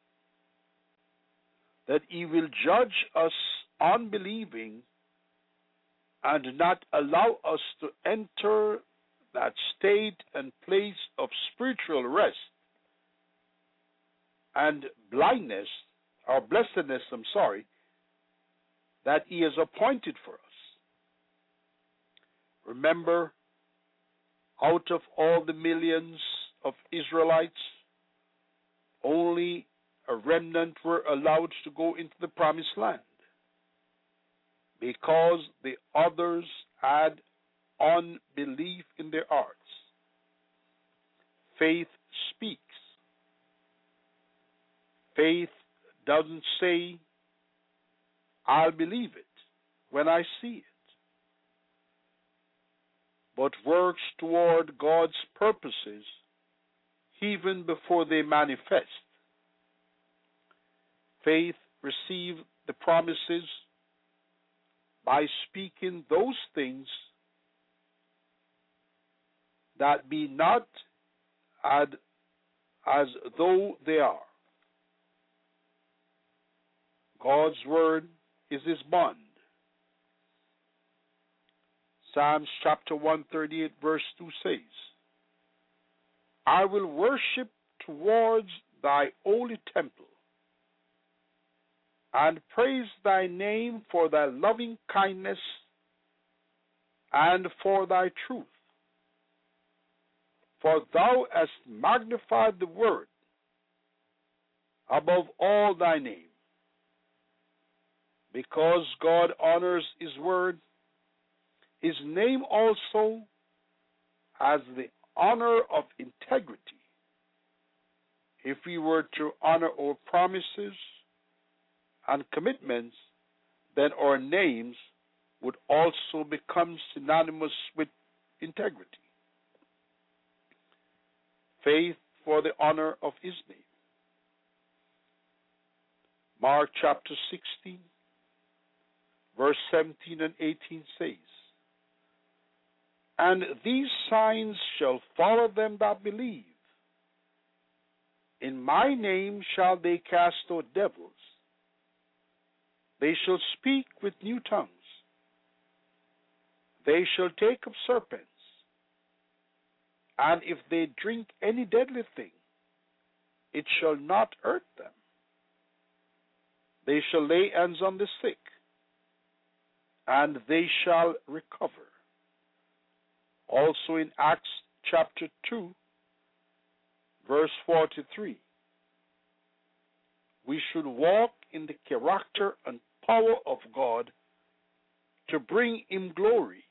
That he will judge us unbelieving and not allow us to enter that state and place of spiritual rest and blindness, or blessedness, I'm sorry, that he has appointed for us. Remember, out of all the millions of Israelites, only a remnant were allowed to go into the promised land because the others had unbelief in their hearts. Faith speaks. Faith doesn't say, I'll believe it when I see it, but works toward God's purposes even before they manifest. Faith receives the promises by speaking those things that be not as, as though they are. God's word is his bond. Psalms chapter one thirty-eight verse two says, I will worship towards thy holy temple and praise thy name for thy loving kindness and for thy truth. For thou hast magnified the word above all thy name. Because God honors his word, his name also has the honor of integrity. If we were to honor our promises and commitments, then our names would also become synonymous with integrity. Faith for the honor of his name. Mark chapter sixteen, verse seventeen and eighteen says, And these signs shall follow them that believe. In my name shall they cast out devils. They shall speak with new tongues. They shall take up serpents. And if they drink any deadly thing, it shall not hurt them. They shall lay hands on the sick, and they shall recover. Also in Acts chapter two, verse forty-three, we should walk in the character and power of God to bring him glory.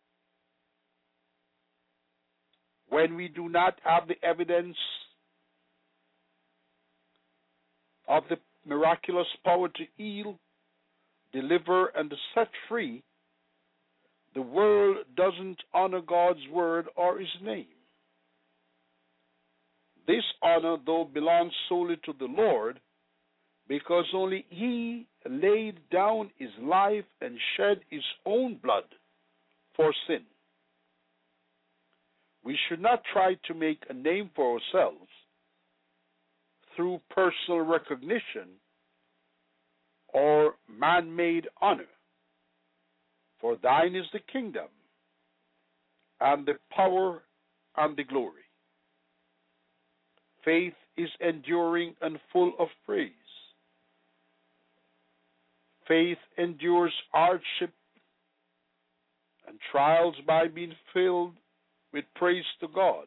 When we do not have the evidence of the miraculous power to heal, deliver, and to set free, the world doesn't honor God's word or his name. This honor, though, belongs solely to the Lord, because only he laid down his life and shed his own blood for sin. We should not try to make a name for ourselves through personal recognition or man-made honor. For thine is the kingdom, and the power, and the glory. Faith is enduring and full of praise. Faith endures hardship and trials by being filled with praise to God.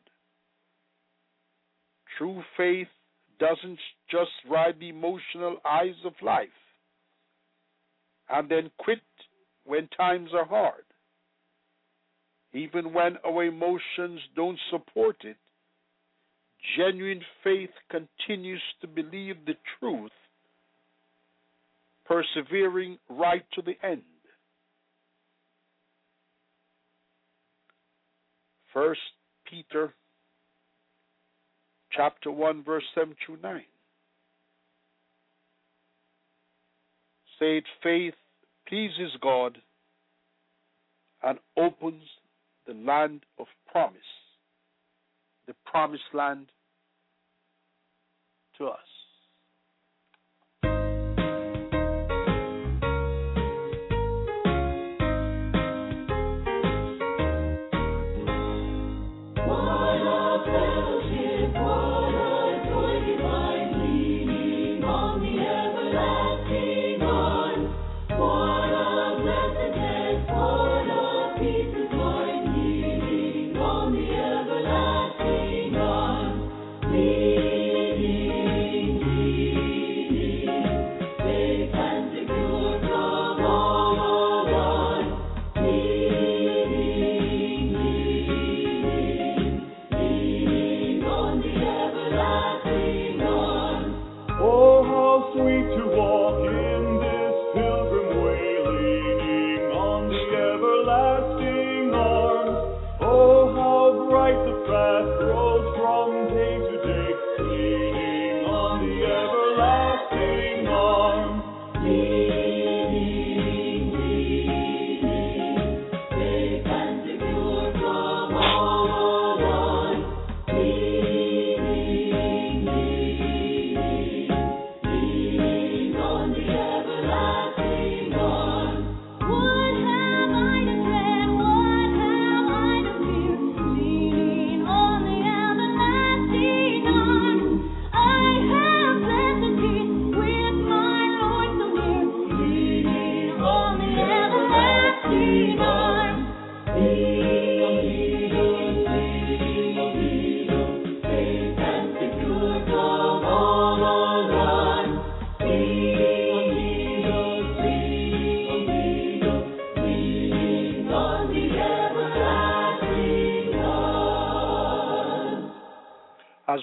True faith doesn't just ride the emotional highs of life and then quit when times are hard. Even when our emotions don't support it, genuine faith continues to believe the truth, persevering right to the end. First Peter chapter one, verse seven through nine. Said faith pleases God and opens the land of promise, the promised land to us. Leading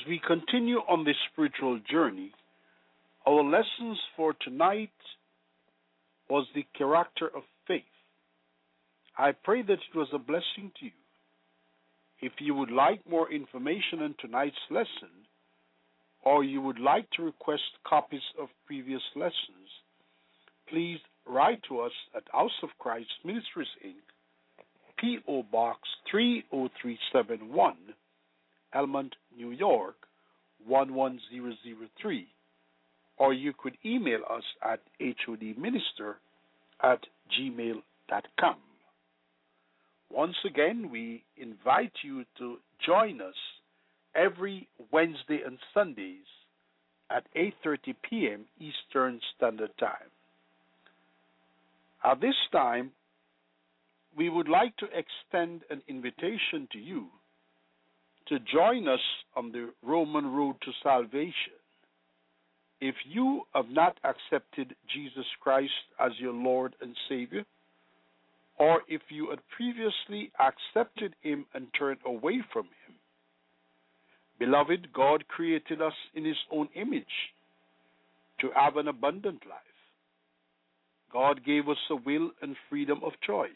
we continue on this spiritual journey, our lessons for tonight was the character of faith. I pray that it was a blessing to you. If you would like more information on tonight's lesson, or you would like to request copies of previous lessons, please write to us at House of Christ Ministries, Incorporated, P O. Box three oh three seven one, Elmont, New York, one one zero zero three, or you could email us at hodminister at gmail dot com. Once again, we invite you to join us every Wednesday and Sundays at eight thirty p.m. Eastern Standard Time. At this time, we would like to extend an invitation to you to join us on the Roman road to salvation. If you have not accepted Jesus Christ as your Lord and Savior, or if you had previously accepted him and turned away from him, beloved, God created us in his own image to have an abundant life. God gave us a will and freedom of choice.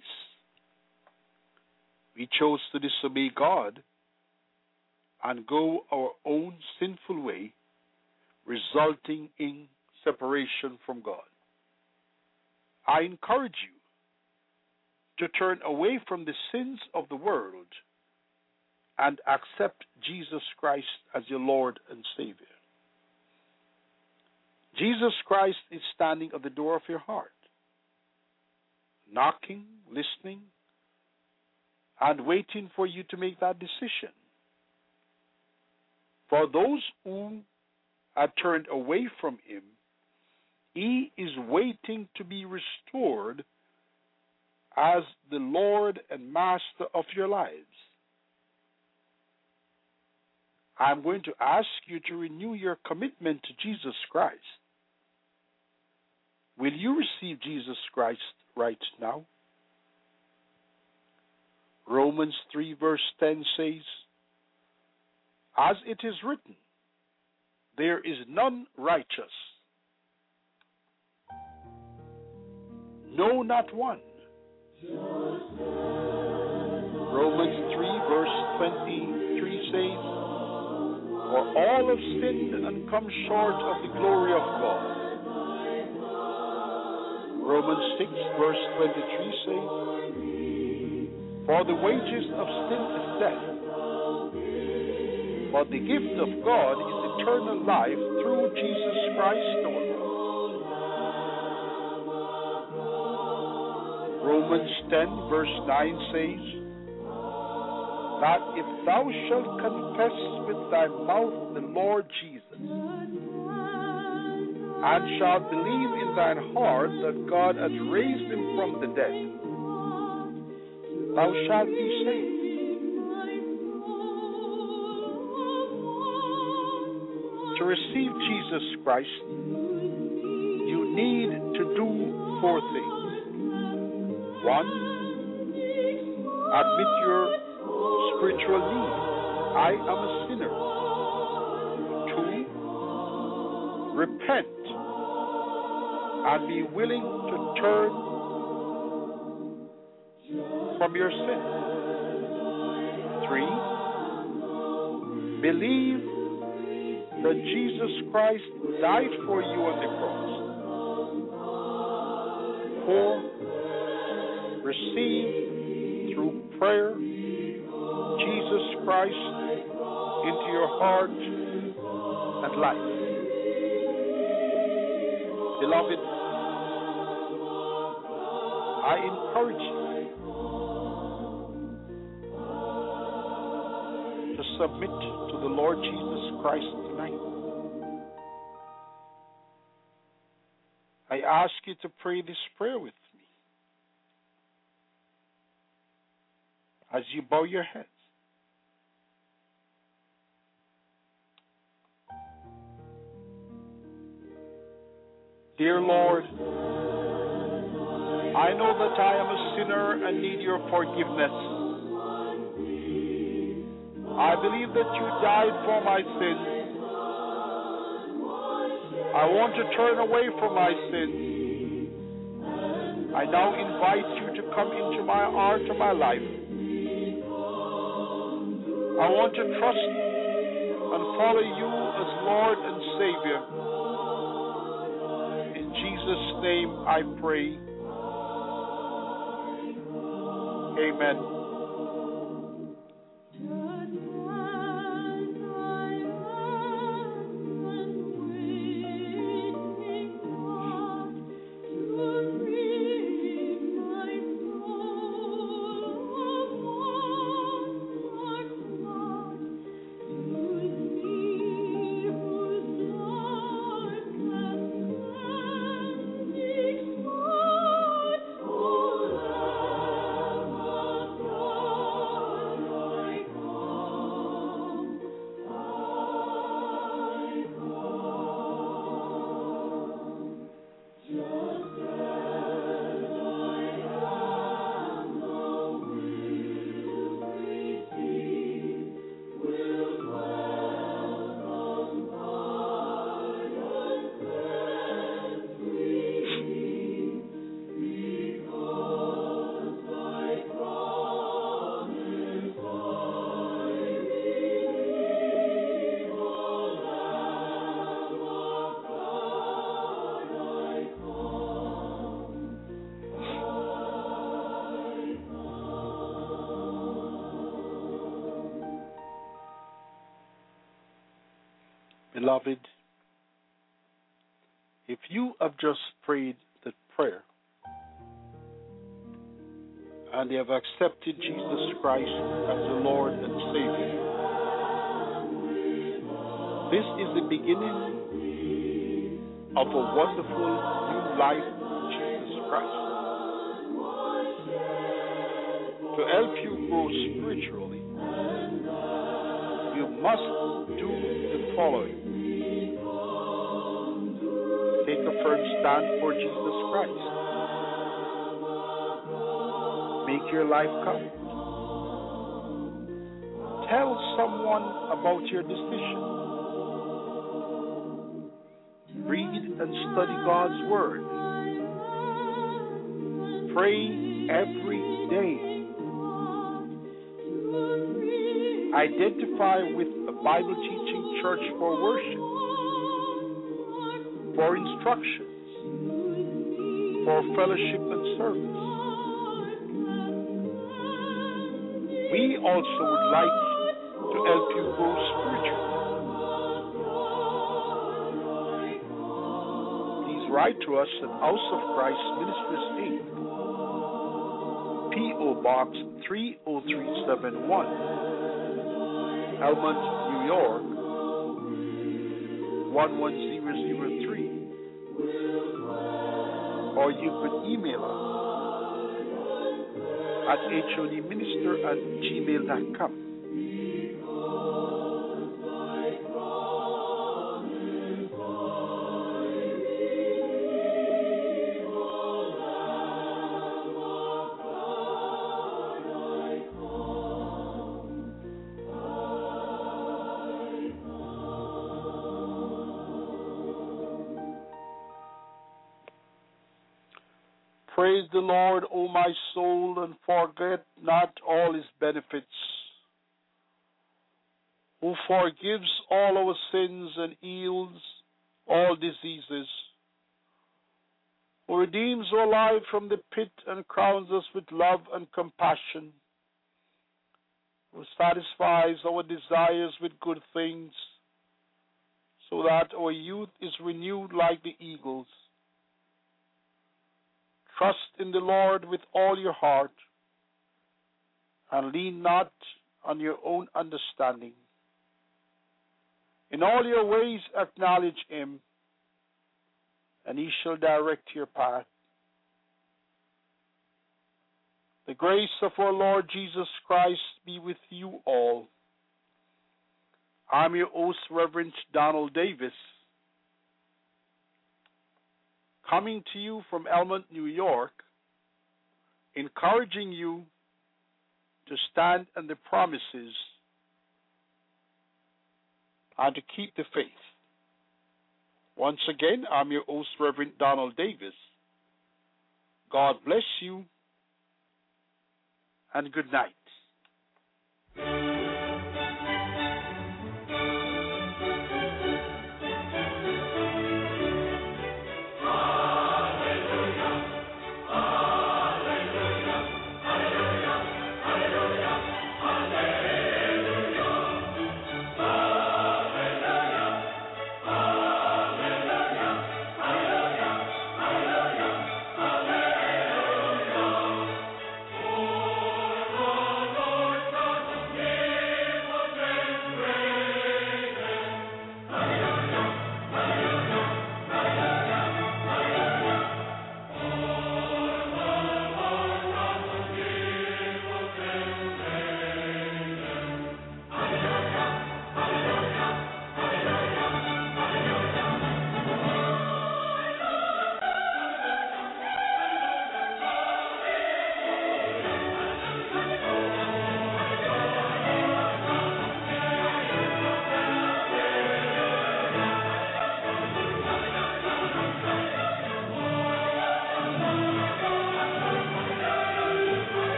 We chose to disobey God and go our own sinful way, resulting in separation from God. I encourage you to turn away from the sins of the world and accept Jesus Christ as your Lord and Savior. Jesus Christ is standing at the door of your heart, knocking, listening, and waiting for you to make that decision. For those who had turned away from him, he is waiting to be restored as the Lord and Master of your lives. I'm going to ask you to renew your commitment to Jesus Christ. Will you receive Jesus Christ right now? Romans three verse ten says, as it is written, there is none righteous, no, not one. Romans three verse twenty-three says, for all have sinned and come short of the glory of God. Romans six verse twenty-three says, for the wages of sin is death, but the gift of God is eternal life through Jesus Christ our Lord. Romans ten verse nine says, that if thou shalt confess with thy mouth the Lord Jesus, and shalt believe in thine heart that God hath raised him from the dead, thou shalt be saved. To receive Jesus Christ, you need to do four things. One, admit your spiritual need. I am a sinner. Two, repent and be willing to turn from your sin. Three, believe that Jesus Christ died for you on the cross. Four, receive through prayer Jesus Christ into your heart and life. Beloved, I encourage you to submit to the Lord Jesus Christ tonight. I ask you to pray this prayer with me as you bow your heads. Dear Lord, I know that I am a sinner and need your forgiveness. I believe that you died for my sins. I want to turn away from my sins. I now invite you to come into my heart and my life. I want to trust and follow you as Lord and Savior. In Jesus' name I pray. Amen. Beloved, if you have just prayed that prayer and you have accepted Jesus Christ as the Lord and Savior, this is the beginning of a wonderful new life in Jesus Christ. To help you grow spiritually, you must do the following. Take a firm stand for Jesus Christ. Make your life count. Tell someone about your decision. Read and study God's Word. Pray every day. Identify with a Bible teaching church for worship, for instructions, for fellowship and service. We also would like to help you grow spiritually. Please write to us at House of Christ Ministries Incorporated. P O Box three oh three seven one, Elmont, New York, one one zero zero three. Or you could email us at hodminister at gmail dot com. Praise the Lord, O my soul, and forget not all his benefits, who forgives all our sins and heals all diseases, who redeems our life from the pit and crowns us with love and compassion, who satisfies our desires with good things, so that our youth is renewed like the eagles. Trust in the Lord with all your heart, and lean not on your own understanding. In all your ways acknowledge him, and he shall direct your path. The grace of our Lord Jesus Christ be with you all. I'm your host, Reverend Donald Davis, coming to you from Elmont, New York, encouraging you to stand on the promises and to keep the faith. Once again, I'm your host, Reverend Donald Davis. God bless you, and good night.